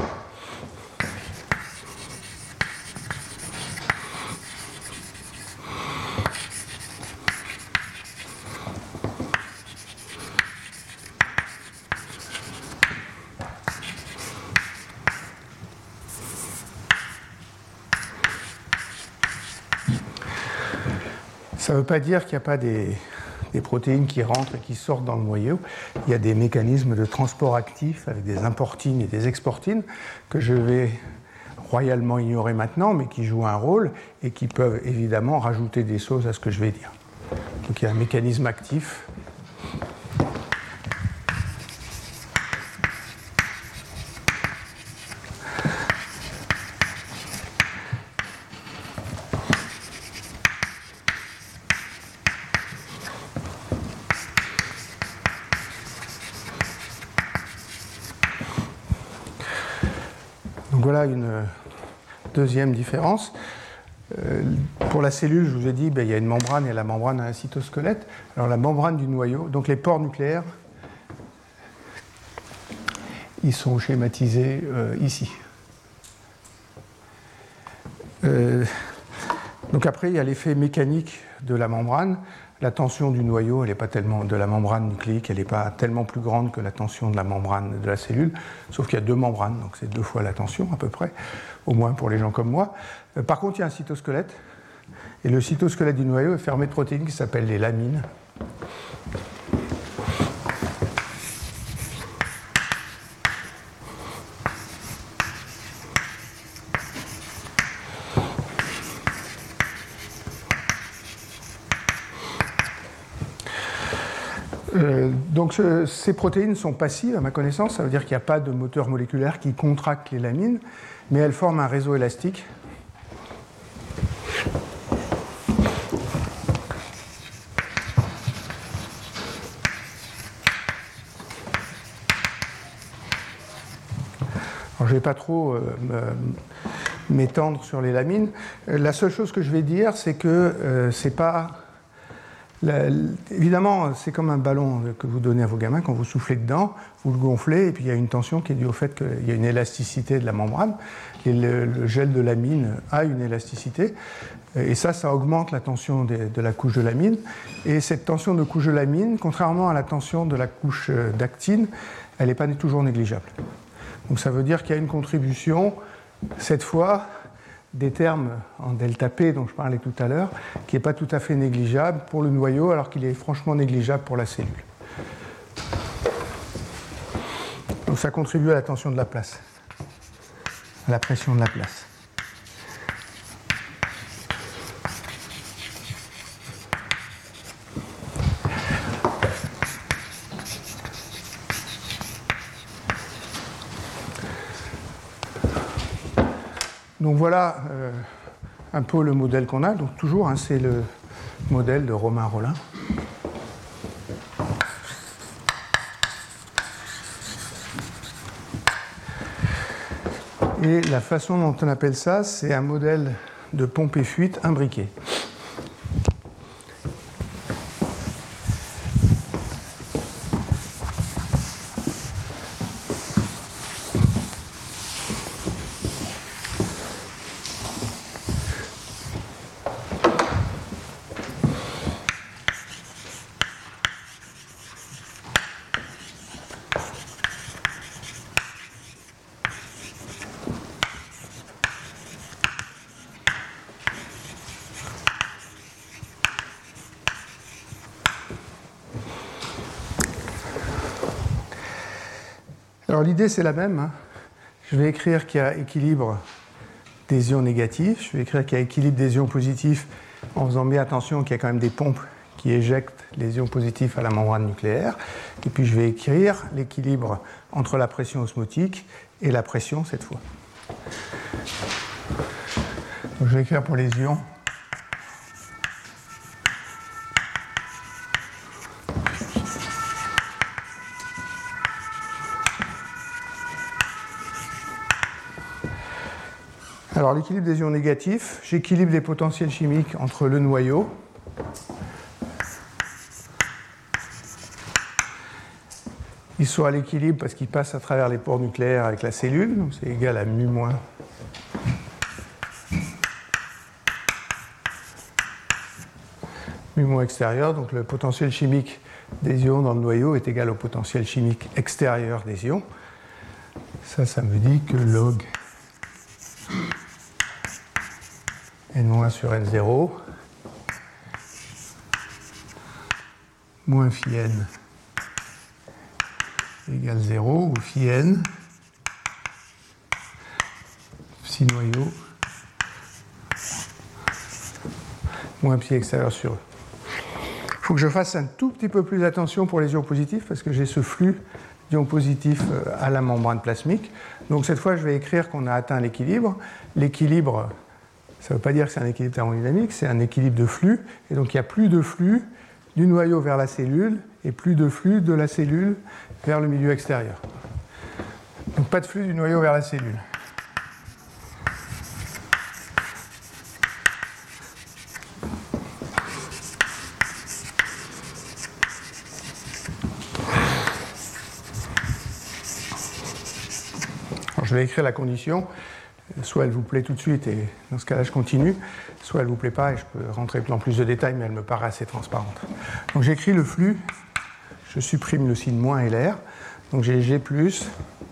Ça ne veut pas dire qu'il n'y a pas des, des protéines qui rentrent et qui sortent dans le noyau. Il y a des mécanismes de transport actifs avec des importines et des exportines que je vais royalement ignorer maintenant, mais qui jouent un rôle et qui peuvent évidemment rajouter des choses à ce que je vais dire. Donc il y a un mécanisme actif. Voilà une deuxième différence. Euh, pour la cellule, je vous ai dit, ben, il y a une membrane et la membrane a un cytosquelette. Alors la membrane du noyau, donc les pores nucléaires, ils sont schématisés euh, ici. Euh, donc après, il y a l'effet mécanique de la membrane. La tension du noyau, elle est pas tellement, de la membrane nucléique, elle n'est pas tellement plus grande que la tension de la membrane de la cellule, sauf qu'il y a deux membranes, donc c'est deux fois la tension à peu près, au moins pour les gens comme moi. Euh, par contre, il y a un cytosquelette, et le cytosquelette du noyau est fermé de protéines qui s'appellent les lamines. Euh, donc ce, ces protéines sont passives à ma connaissance, ça veut dire qu'il n'y a pas de moteur moléculaire qui contracte les lamines, mais elles forment un réseau élastique. Alors, je ne vais pas trop euh, m'étendre sur les lamines. La seule chose que je vais dire, c'est que euh, c'est pas... La, évidemment, c'est comme un ballon que vous donnez à vos gamins, quand vous soufflez dedans, vous le gonflez, et puis il y a une tension qui est due au fait qu'il y a une élasticité de la membrane, et le, le gel de lamine a une élasticité, et ça, ça augmente la tension de, de la couche de lamine, et cette tension de couche de lamine, contrairement à la tension de la couche d'actine, elle n'est pas toujours négligeable. Donc ça veut dire qu'il y a une contribution, cette fois, des termes en delta P dont je parlais tout à l'heure, qui n'est pas tout à fait négligeable pour le noyau, alors qu'il est franchement négligeable pour la cellule. Donc ça contribue à la tension de la place, à la pression de la place. Donc voilà euh, un peu le modèle qu'on a. Donc toujours, hein, c'est le modèle de Romain Rolin. Et la façon dont on appelle ça, c'est un modèle de pompe et fuite imbriqué. Alors l'idée c'est la même. Hein. Je vais écrire qu'il y a équilibre des ions négatifs. Je vais écrire qu'il y a équilibre des ions positifs en faisant bien attention qu'il y a quand même des pompes qui éjectent les ions positifs à la membrane nucléaire. Et puis je vais écrire l'équilibre entre la pression osmotique et la pression cette fois. Donc, je vais écrire pour les ions. Alors l'équilibre des ions négatifs, j'équilibre les potentiels chimiques entre le noyau ils sont à l'équilibre parce qu'ils passent à travers les pores nucléaires avec la cellule, donc c'est égal à mu moins mu moins extérieur, donc le potentiel chimique des ions dans le noyau est égal au potentiel chimique extérieur des ions. Ça, ça me dit que log N- sur N zéro moins phi n égale zéro, ou phi n psi noyau moins psi extérieur sur E. Il faut que je fasse un tout petit peu plus attention pour les ions positifs parce que j'ai ce flux d'ions positifs à la membrane plasmique. Donc cette fois, je vais écrire qu'on a atteint l'équilibre. L'équilibre, ça ne veut pas dire que c'est un équilibre thermodynamique, c'est un équilibre de flux. Et donc il n'y a plus de flux du noyau vers la cellule et plus de flux de la cellule vers le milieu extérieur. Donc pas de flux du noyau vers la cellule. Alors je vais écrire la condition. Soit elle vous plaît tout de suite et dans ce cas-là je continue, soit elle ne vous plaît pas et je peux rentrer dans plus de détails mais elle me paraît assez transparente. Donc j'écris le flux, je supprime le signe moins et l'air, donc j'ai G plus.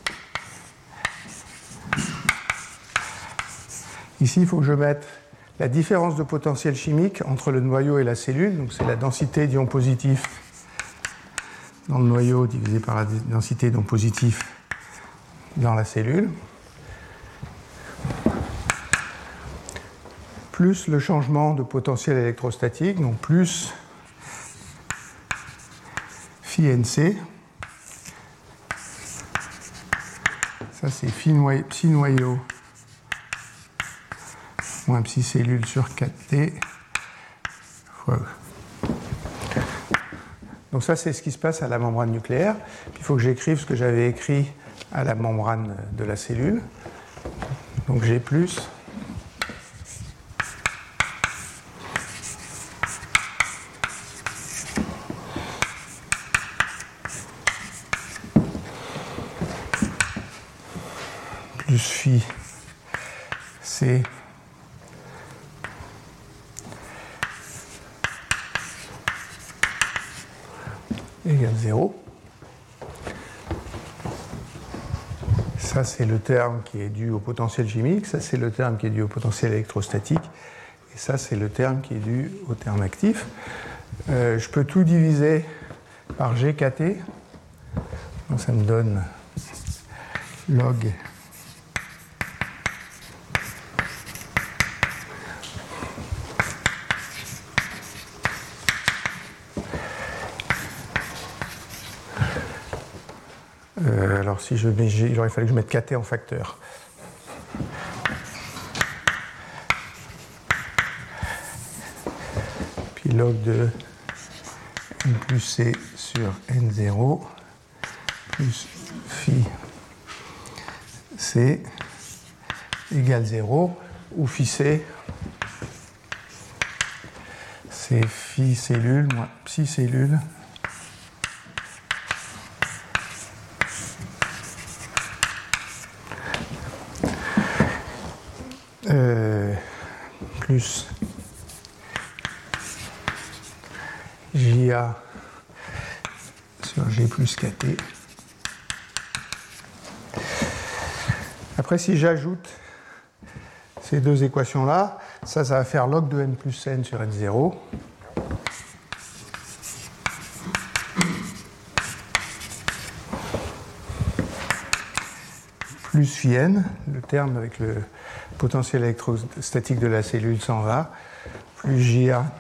Ici il faut que je mette la différence de potentiel chimique entre le noyau et la cellule, donc c'est la densité d'ions positifs dans le noyau divisé par la densité d'ions positifs dans la cellule. Plus le changement de potentiel électrostatique, donc plus psi N C. Ça, c'est phi noyau, psi noyau moins psi cellule sur quatre T. Fois E. Donc ça, c'est ce qui se passe à la membrane nucléaire. Puis il faut que j'écrive ce que j'avais écrit à la membrane de la cellule. Donc G plus plus phi C égale zéro. Ça, c'est le terme qui est dû au potentiel chimique, ça, c'est le terme qui est dû au potentiel électrostatique, et ça, c'est le terme qui est dû au terme actif. Euh, je peux tout diviser par G K T, donc ça me donne log Euh, alors si je mets G, il aurait fallu que je mette K T en facteur. Puis log de N plus C sur N zéro plus phi C égale zéro, où phi C, c'est phi cellule moins psi cellule Euh, plus J A sur G plus K T. Après, si j'ajoute ces deux équations-là, ça, ça va faire log de N plus N sur N zéro. Plus phi N, le terme avec le potentiel électrostatique de la cellule s'en va, plus J A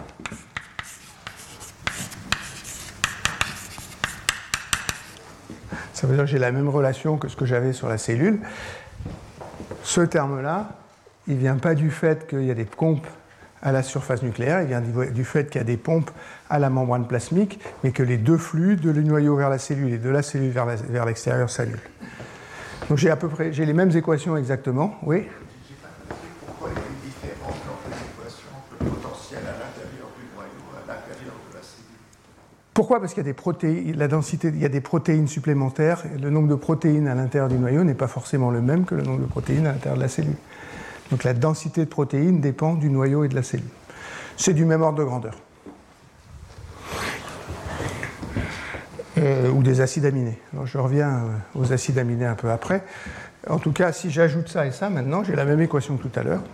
ça veut dire que j'ai la même relation que ce que j'avais sur la cellule. Ce terme-là, il ne vient pas du fait qu'il y a des pompes à la surface nucléaire, il vient du fait qu'il y a des pompes à la membrane plasmique, mais que les deux flux, de le noyau vers la cellule et de la cellule vers, la, vers l'extérieur, s'annulent. Donc j'ai à peu près, j'ai les mêmes équations exactement, oui. J'ai pas compris pourquoi il y a une différence entre les équations entre le potentiel à l'intérieur du noyau et à l'intérieur de la cellule. Pourquoi ? Parce qu'il y a des protéines, la densité, il y a des protéines supplémentaires, et le nombre de protéines à l'intérieur du noyau n'est pas forcément le même que le nombre de protéines à l'intérieur de la cellule. Donc la densité de protéines dépend du noyau et de la cellule. C'est du même ordre de grandeur. Euh, ou des acides aminés. Alors je reviens aux acides aminés un peu après. En tout cas, si j'ajoute ça et ça, maintenant, j'ai la même équation que tout à l'heure.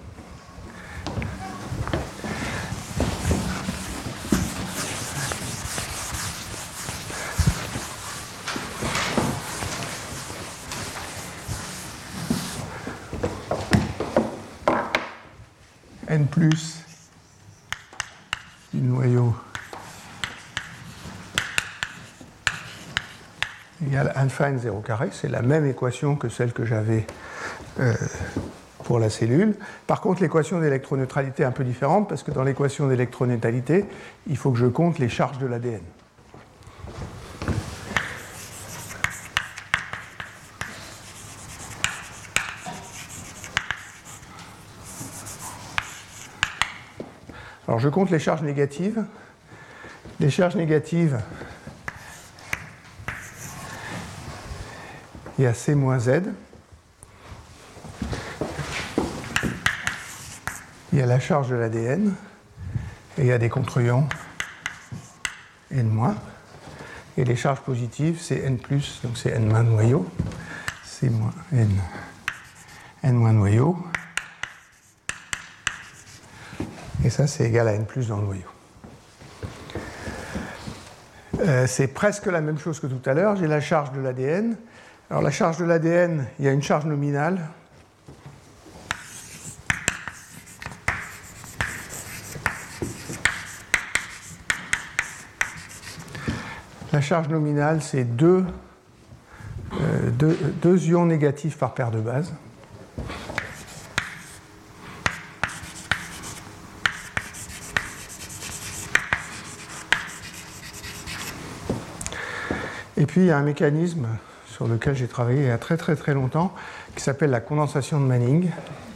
N plus du noyau égale alpha n zéro carré, c'est la même équation que celle que j'avais euh, pour la cellule. Par contre, l'équation d'électroneutralité est un peu différente parce que dans l'équation d'électroneutralité, il faut que je compte les charges de l'A D N. Alors je compte les charges négatives. Les charges négatives, il y a C moins Z. Il y a la charge de l'A D N. Et il y a des contre-ions N-. Et les charges positives, c'est N plus, donc c'est N- noyau. C moins N. N- noyau. Et ça, c'est égal à N plus dans le noyau. Euh, c'est presque la même chose que tout à l'heure. J'ai la charge de l'A D N. Alors la charge de l'A D N, il y a une charge nominale. La charge nominale, c'est deux, euh, deux, deux ions négatifs par paire de bases. Et puis il y a un mécanisme sur lequel j'ai travaillé il y a très très très longtemps qui s'appelle la condensation de Manning.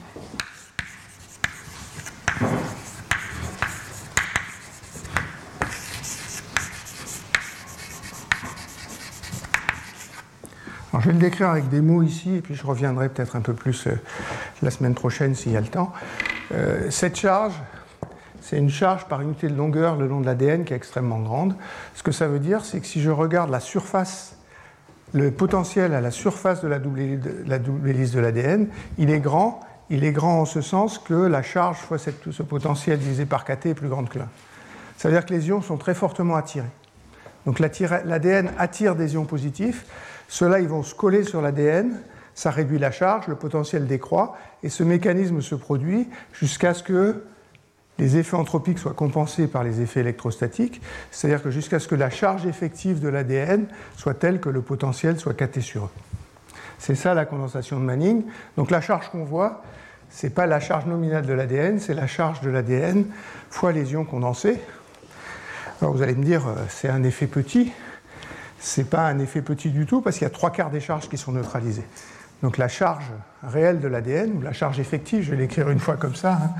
Alors, je vais le décrire avec des mots ici et puis je reviendrai peut-être un peu plus euh, la semaine prochaine s'il y a le temps. Euh, cette charge, c'est une charge par unité de longueur le long de l'A D N qui est extrêmement grande. Ce que ça veut dire, c'est que si je regarde la surface, le potentiel à la surface de la double hélice de, la double hélice de l'A D N, il est grand. Il est grand en ce sens que la charge fois cette, ce potentiel divisé par kT est plus grande que l'un. Ça veut dire que les ions sont très fortement attirés. Donc l'A D N attire des ions positifs. Ceux-là, ils vont se coller sur l'A D N. Ça réduit la charge, le potentiel décroît. Et ce mécanisme se produit jusqu'à ce que les effets entropiques soient compensés par les effets électrostatiques, c'est-à-dire que jusqu'à ce que la charge effective de l'A D N soit telle que le potentiel soit kT sur E. C'est ça la condensation de Manning. Donc la charge qu'on voit, ce n'est pas la charge nominale de l'A D N, c'est la charge de l'A D N fois les ions condensés. Alors vous allez me dire, c'est un effet petit. Ce n'est pas un effet petit du tout, parce qu'il y a trois quarts des charges qui sont neutralisées. Donc la charge réelle de l'A D N, ou la charge effective, je vais l'écrire une fois comme ça, hein.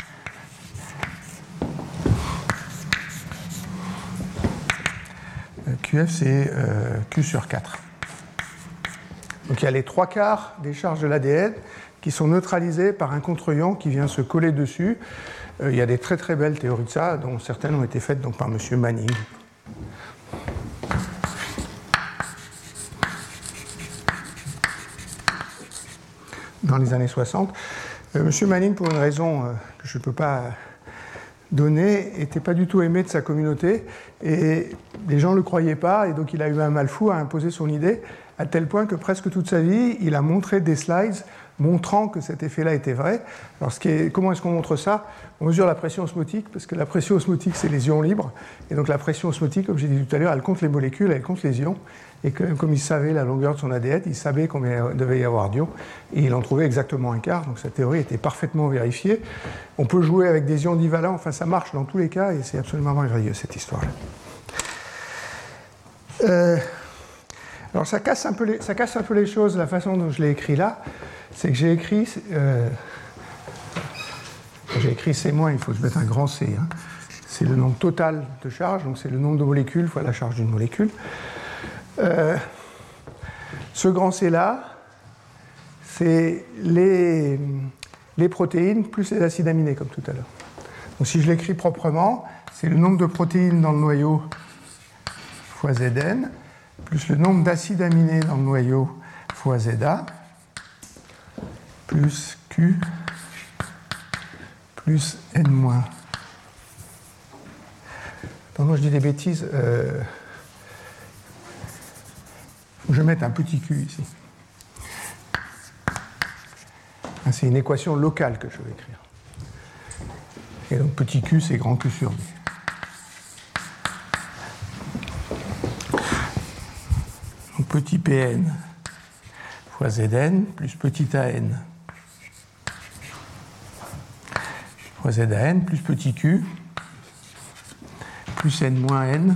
Q F, c'est euh, Q sur quatre. Donc il y a les trois quarts des charges de l'A D N qui sont neutralisées par un contre-ion qui vient se coller dessus. Euh, il y a des très très belles théories de ça, dont certaines ont été faites donc, par M. Manning. Dans les années soixante. Euh, M. Manning, pour une raison euh, que je ne peux pas donner, n'était pas du tout aimé de sa communauté et les gens ne le croyaient pas et donc il a eu un mal fou à imposer son idée à tel point que presque toute sa vie, il a montré des slides montrant que cet effet-là était vrai. Alors, ce qui est, comment est-ce qu'on montre ça? On mesure la pression osmotique, parce que la pression osmotique, c'est les ions libres. Et donc, la pression osmotique, comme j'ai dit tout à l'heure, elle compte les molécules, elle compte les ions. Et que, comme il savait la longueur de son A D N, il savait combien il devait y avoir d'ions. Et il en trouvait exactement un quart. Donc, sa théorie était parfaitement vérifiée. On peut jouer avec des ions divalents. Enfin, ça marche dans tous les cas. Et c'est absolument merveilleux, cette histoire-là. Euh... Alors ça casse, un peu les, ça casse un peu les choses, la façon dont je l'ai écrit là, c'est que j'ai écrit, euh, j'ai écrit C-, il faut que je mette un grand C, hein. C'est le nombre total de charge, donc c'est le nombre de molécules fois la charge d'une molécule. Euh, ce grand C là, c'est les, les protéines plus les acides aminés, comme tout à l'heure. Donc si je l'écris proprement, c'est le nombre de protéines dans le noyau fois Zn, plus le nombre d'acides aminés dans le noyau fois Za, plus Q, plus N-. Pardon, je dis des bêtises. Euh... Faut que je mette un petit Q ici. C'est une équation locale que je vais écrire. Et donc petit Q, c'est grand Q sur B. Donc petit Pn fois Zn plus petit An fois Zan plus petit Q plus N moins N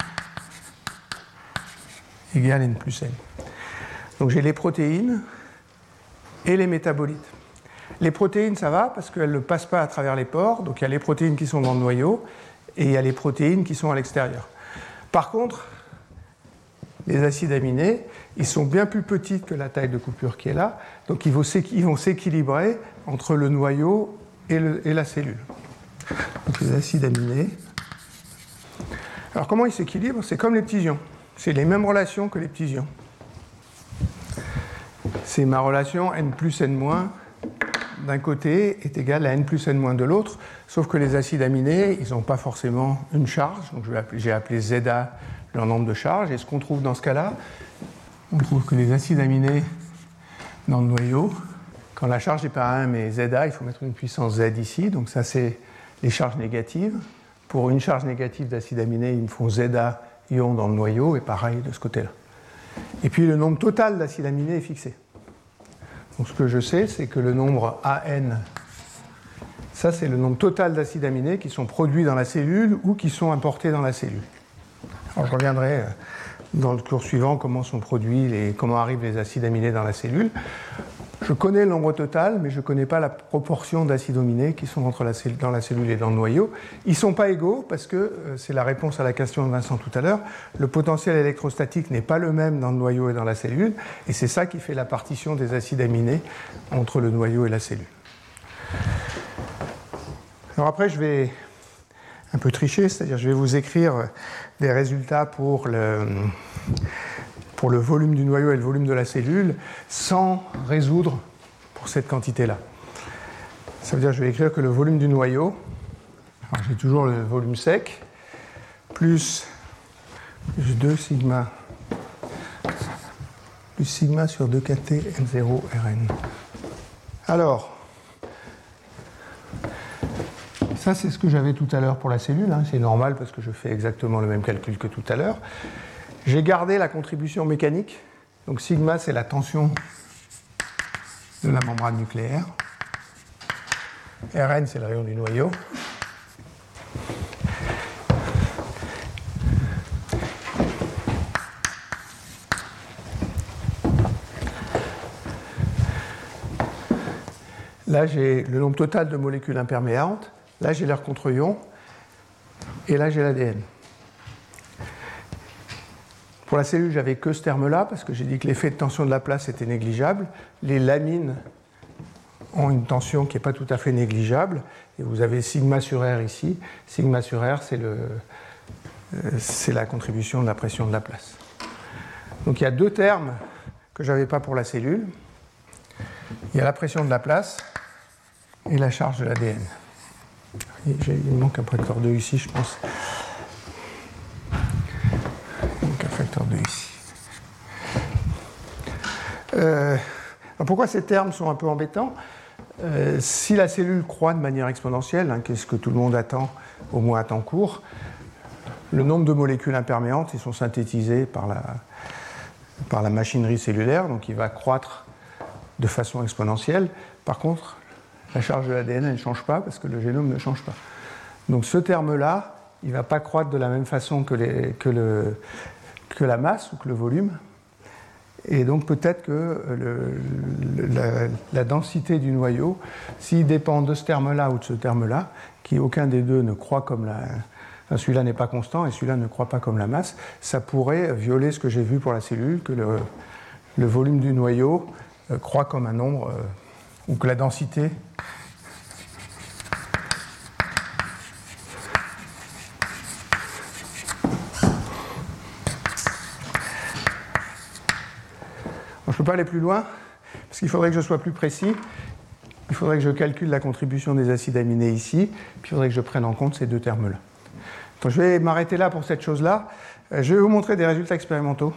égale N plus N. Donc j'ai les protéines et les métabolites. Les protéines, ça va parce qu'elles ne passent pas à travers les pores. Donc il y a les protéines qui sont dans le noyau et il y a les protéines qui sont à l'extérieur. Par contre, les acides aminés, ils sont bien plus petits que la taille de coupure qui est là. Donc ils vont s'équilibrer entre le noyau et, le, et la cellule. Donc les acides aminés. Alors comment ils s'équilibrent? C'est comme les petits ions. C'est les mêmes relations que les petits ions. C'est ma relation N plus N- d'un côté est égale à N plus N- de l'autre, sauf que les acides aminés, ils n'ont pas forcément une charge. Donc j'ai appelé Za leur nombre de charges. Et ce qu'on trouve dans ce cas-là, on trouve que les acides aminés dans le noyau, quand la charge n'est pas un mais Za, il faut mettre une puissance Z ici. Donc ça, c'est les charges négatives. Pour une charge négative d'acide aminé, il me faut Za ions dans le noyau, et pareil de ce côté-là. Et puis le nombre total d'acides aminés est fixé. Donc ce que je sais, c'est que le nombre A N, ça c'est le nombre total d'acides aminés qui sont produits dans la cellule ou qui sont importés dans la cellule. Alors je reviendrai dans le cours suivant comment sont produits et comment arrivent les acides aminés dans la cellule. Je connais le nombre total, mais je ne connais pas la proportion d'acides aminés qui sont entre la cellule, dans la cellule et dans le noyau. Ils ne sont pas égaux parce que, euh, c'est la réponse à la question de Vincent tout à l'heure, le potentiel électrostatique n'est pas le même dans le noyau et dans la cellule, et c'est ça qui fait la partition des acides aminés entre le noyau et la cellule. Alors après, je vais un peu tricher, c'est-à-dire je vais vous écrire des résultats pour le... pour le volume du noyau et le volume de la cellule, sans résoudre pour cette quantité-là. Ça veut dire que je vais écrire que le volume du noyau, alors j'ai toujours le volume sec, plus, plus deux sigma, plus sigma sur deux K T M zéro R N. Alors, ça c'est ce que j'avais tout à l'heure pour la cellule, hein, c'est normal parce que je fais exactement le même calcul que tout à l'heure. J'ai gardé la contribution mécanique. Donc sigma, c'est la tension de la membrane nucléaire. Rn, c'est le rayon du noyau. Là, j'ai le nombre total de molécules imperméantes. Là, j'ai leur contre-ion. Et là, j'ai l'A D N. Pour la cellule, j'avais que ce terme-là, parce que j'ai dit que l'effet de tension de Laplace était négligeable. Les lamines ont une tension qui n'est pas tout à fait négligeable, et vous avez sigma sur R ici. Sigma sur R, c'est, le, c'est la contribution de la pression de Laplace. Donc il y a deux termes que je n'avais pas pour la cellule. Il y a la pression de Laplace et la charge de l'A D N. Et il me manque un facteur deux ici, je pense. Facteur deux ici. Euh, pourquoi ces termes sont un peu embêtants ? euh, Si la cellule croît de manière exponentielle, hein, qu'est-ce que tout le monde attend, au moins à temps court, le nombre de molécules imperméantes, ils sont synthétisés par la, par la machinerie cellulaire, donc il va croître de façon exponentielle. Par contre, la charge de l'A D N, elle ne change pas parce que le génome ne change pas. Donc ce terme-là, il ne va pas croître de la même façon que, les, que le que la masse ou que le volume, et donc peut-être que le, le, la, la densité du noyau, s'il dépend de ce terme-là ou de ce terme-là, qui aucun des deux ne croît comme la... Enfin, celui-là n'est pas constant et celui-là ne croît pas comme la masse, ça pourrait violer ce que j'ai vu pour la cellule, que le, le volume du noyau euh, croît comme un nombre, euh, ou que la densité... Je ne peux pas aller plus loin, parce qu'il faudrait que je sois plus précis. Il faudrait que je calcule la contribution des acides aminés ici, puis il faudrait que je prenne en compte ces deux termes-là. Donc je vais m'arrêter là pour cette chose-là. Je vais vous montrer des résultats expérimentaux,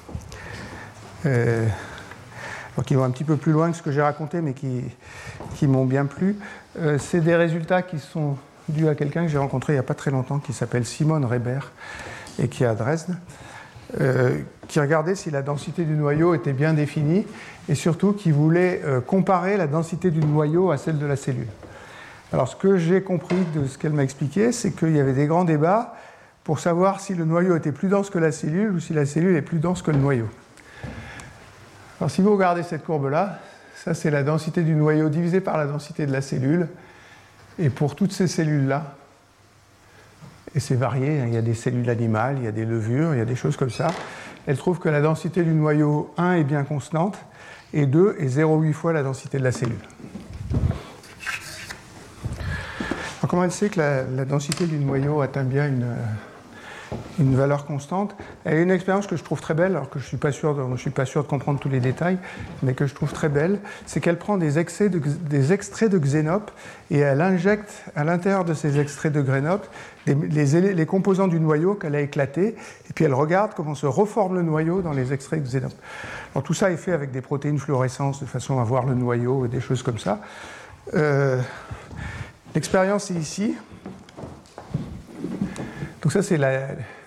euh, qui vont un petit peu plus loin que ce que j'ai raconté, mais qui, qui m'ont bien plu. Euh, c'est des résultats qui sont dus à quelqu'un que j'ai rencontré il n'y a pas très longtemps, qui s'appelle Simon Reber, et qui est à Dresde. Euh, qui regardait si la densité du noyau était bien définie et surtout qui voulait euh, comparer la densité du noyau à celle de la cellule. Alors ce que j'ai compris de ce qu'elle m'a expliqué, c'est qu'il y avait des grands débats pour savoir si le noyau était plus dense que la cellule ou si la cellule est plus dense que le noyau. Alors si vous regardez cette courbe-là, ça c'est la densité du noyau divisée par la densité de la cellule, et pour toutes ces cellules-là, et c'est varié, il y a des cellules animales, il y a des levures, il y a des choses comme ça. Elle trouve que la densité du noyau un est bien constante et deux est zéro virgule huit fois la densité de la cellule. Alors comment elle sait que la, la densité du noyau atteint bien une, une valeur constante? Elle a une expérience que je trouve très belle, alors que je ne suis pas sûr de, je suis pas sûr de comprendre tous les détails, mais que je trouve très belle, c'est qu'elle prend des, excès de, des extraits de xénope et elle injecte à l'intérieur de ces extraits de xénope les, les, les composants du noyau qu'elle a éclatés, et puis elle regarde comment se reforme le noyau dans les extraits de xénope. Alors tout ça est fait avec des protéines fluorescentes de façon à voir le noyau et des choses comme ça. Euh, L'expérience est ici. Donc ça c'est la,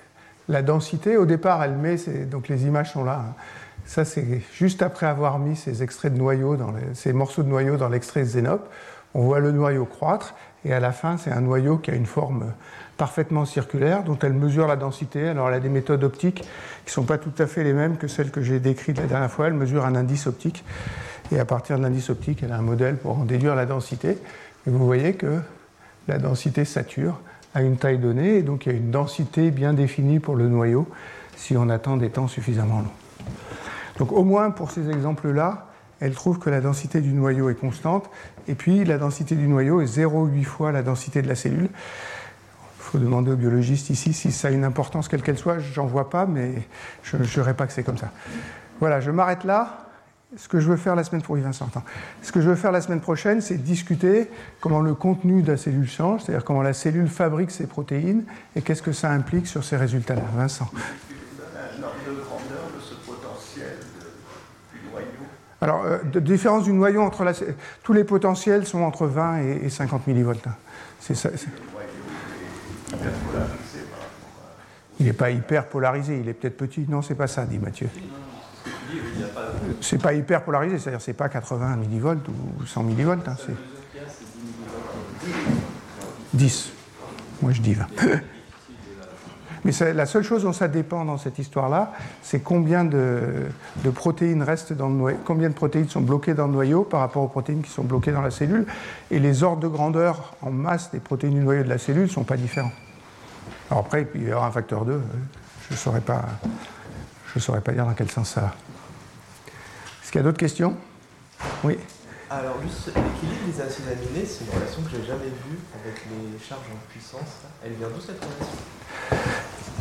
la densité, au départ, elle met, ces, donc les images sont là, hein. Ça, c'est juste après avoir mis ces extraits de noyaux, dans les, ces morceaux de noyaux dans l'extrait Xénope. On voit le noyau croître, et à la fin, c'est un noyau qui a une forme parfaitement circulaire, dont elle mesure la densité. Alors, elle a des méthodes optiques qui ne sont pas tout à fait les mêmes que celles que j'ai décrites la dernière fois. Elle mesure un indice optique, et à partir de l'indice optique, elle a un modèle pour en déduire la densité. Et vous voyez que la densité sature à une taille donnée, et donc il y a une densité bien définie pour le noyau si on attend des temps suffisamment longs. Donc au moins pour ces exemples-là, elle trouve que la densité du noyau est constante, et puis la densité du noyau est zéro virgule huit fois la densité de la cellule. Il faut demander aux biologistes ici si ça a une importance quelle qu'elle soit, j'en vois pas, mais je ne dirais pas que c'est comme ça. Voilà, je m'arrête là. Ce que je veux faire la semaine prochaine, Vincent, attends. Ce que je veux faire la semaine prochaine, c'est discuter comment le contenu de la cellule change, c'est-à-dire comment la cellule fabrique ses protéines, et qu'est-ce que ça implique sur ces résultats-là. Vincent. Un ordre de grandeur de ce potentiel de, du noyau. Alors, euh, de différence du noyau entre la, tous les potentiels sont entre vingt et, et cinquante millivolts. Hein. C'est ça. C'est... Le noyau est hyper polarisé par rapport à... Il n'est pas hyper polarisé, il est peut-être petit. Non, c'est pas ça, dit Mathieu. C'est pas hyper polarisé, c'est-à-dire c'est pas quatre-vingts millivolts ou cent millivolts. Hein, c'est dix. Moi je dis vingt. Mais c'est la seule chose dont ça dépend dans cette histoire-là, c'est combien de, de protéines restent dans le noyau, combien de protéines sont bloquées dans le noyau par rapport aux protéines qui sont bloquées dans la cellule. Et les ordres de grandeur en masse des protéines du noyau de la cellule ne sont pas différents. Alors après, il y aura un facteur deux. Je ne saurais pas, je saurais pas dire dans quel sens ça va. Est-ce qu'il y a d'autres questions? Oui. Alors, juste l'équilibre des acides aminés, c'est une relation que j'ai jamais vue avec les charges en puissance. Elle vient d'où cette relation?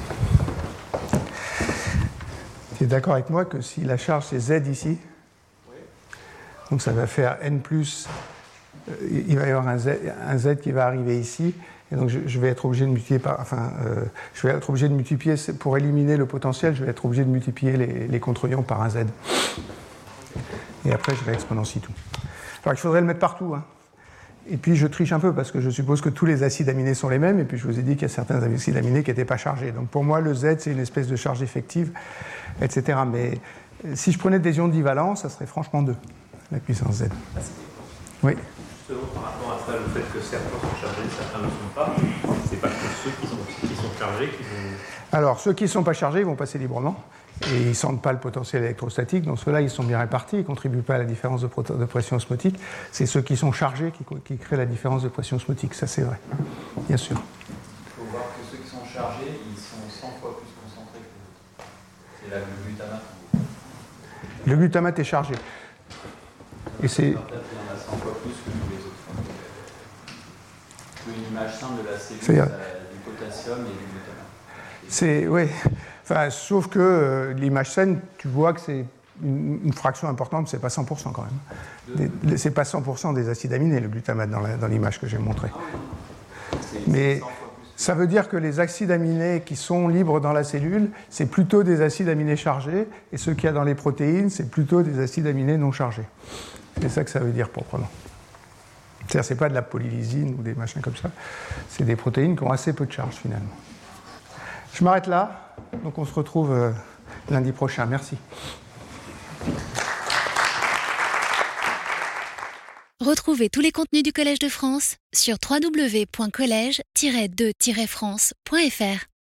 Tu es d'accord avec moi que si la charge c'est Z ici, oui. Donc ça va faire N plus, euh, il va y avoir un Z, un Z qui va arriver ici, et donc je, je vais être obligé de multiplier par, enfin, euh, je vais être obligé de multiplier, pour éliminer le potentiel, je vais être obligé de multiplier les, les contre-ions par un Z. Et après, je vais exponentier tout. Alors, il faudrait le mettre partout. Hein. Et puis, je triche un peu parce que je suppose que tous les acides aminés sont les mêmes. Et puis, je vous ai dit qu'il y a certains acides aminés qui n'étaient pas chargés. Donc, pour moi, le Z, c'est une espèce de charge effective, et cetera. Mais si je prenais des ions divalents, ça serait franchement deux, la puissance Z. Oui. Justement, par rapport à ça, le fait que certains sont chargés, certains ne le sont pas, c'est parce que ceux qui sont, qui sont chargés qui vont... Alors, ceux qui ne sont pas chargés, ils vont passer librement. Et ils ne sentent pas le potentiel électrostatique, donc ceux-là, ils sont bien répartis, ils ne contribuent pas à la différence de, de pression osmotique. C'est ceux qui sont chargés qui, qui créent la différence de pression osmotique, ça c'est vrai, bien sûr. Il faut voir que ceux qui sont chargés, ils sont cent fois plus concentrés que les autres. C'est là le glutamate. Le glutamate est chargé. Et c'est... Il y en a cent fois plus que tous les autres. Une image simple de la cellule, c'est du potassium et du glutamate. C'est... oui. Enfin, sauf que euh, l'image saine, tu vois que c'est une, une fraction importante, c'est pas cent pour cent quand même. De... C'est pas cent pour cent des acides aminés, le glutamate, dans, la, dans l'image que j'ai montrée. Mais ça veut dire que les acides aminés qui sont libres dans la cellule, c'est plutôt des acides aminés chargés, et ceux qu'il y a dans les protéines, c'est plutôt des acides aminés non chargés. C'est ça que ça veut dire proprement. C'est-à-dire, c'est pas de la polylysine ou des machins comme ça, c'est des protéines qui ont assez peu de charge finalement. Je m'arrête là. Donc on se retrouve euh, lundi prochain. Merci. Retrouvez tous les contenus du Collège de France sur w w w point collège tiret de tiret france point f r.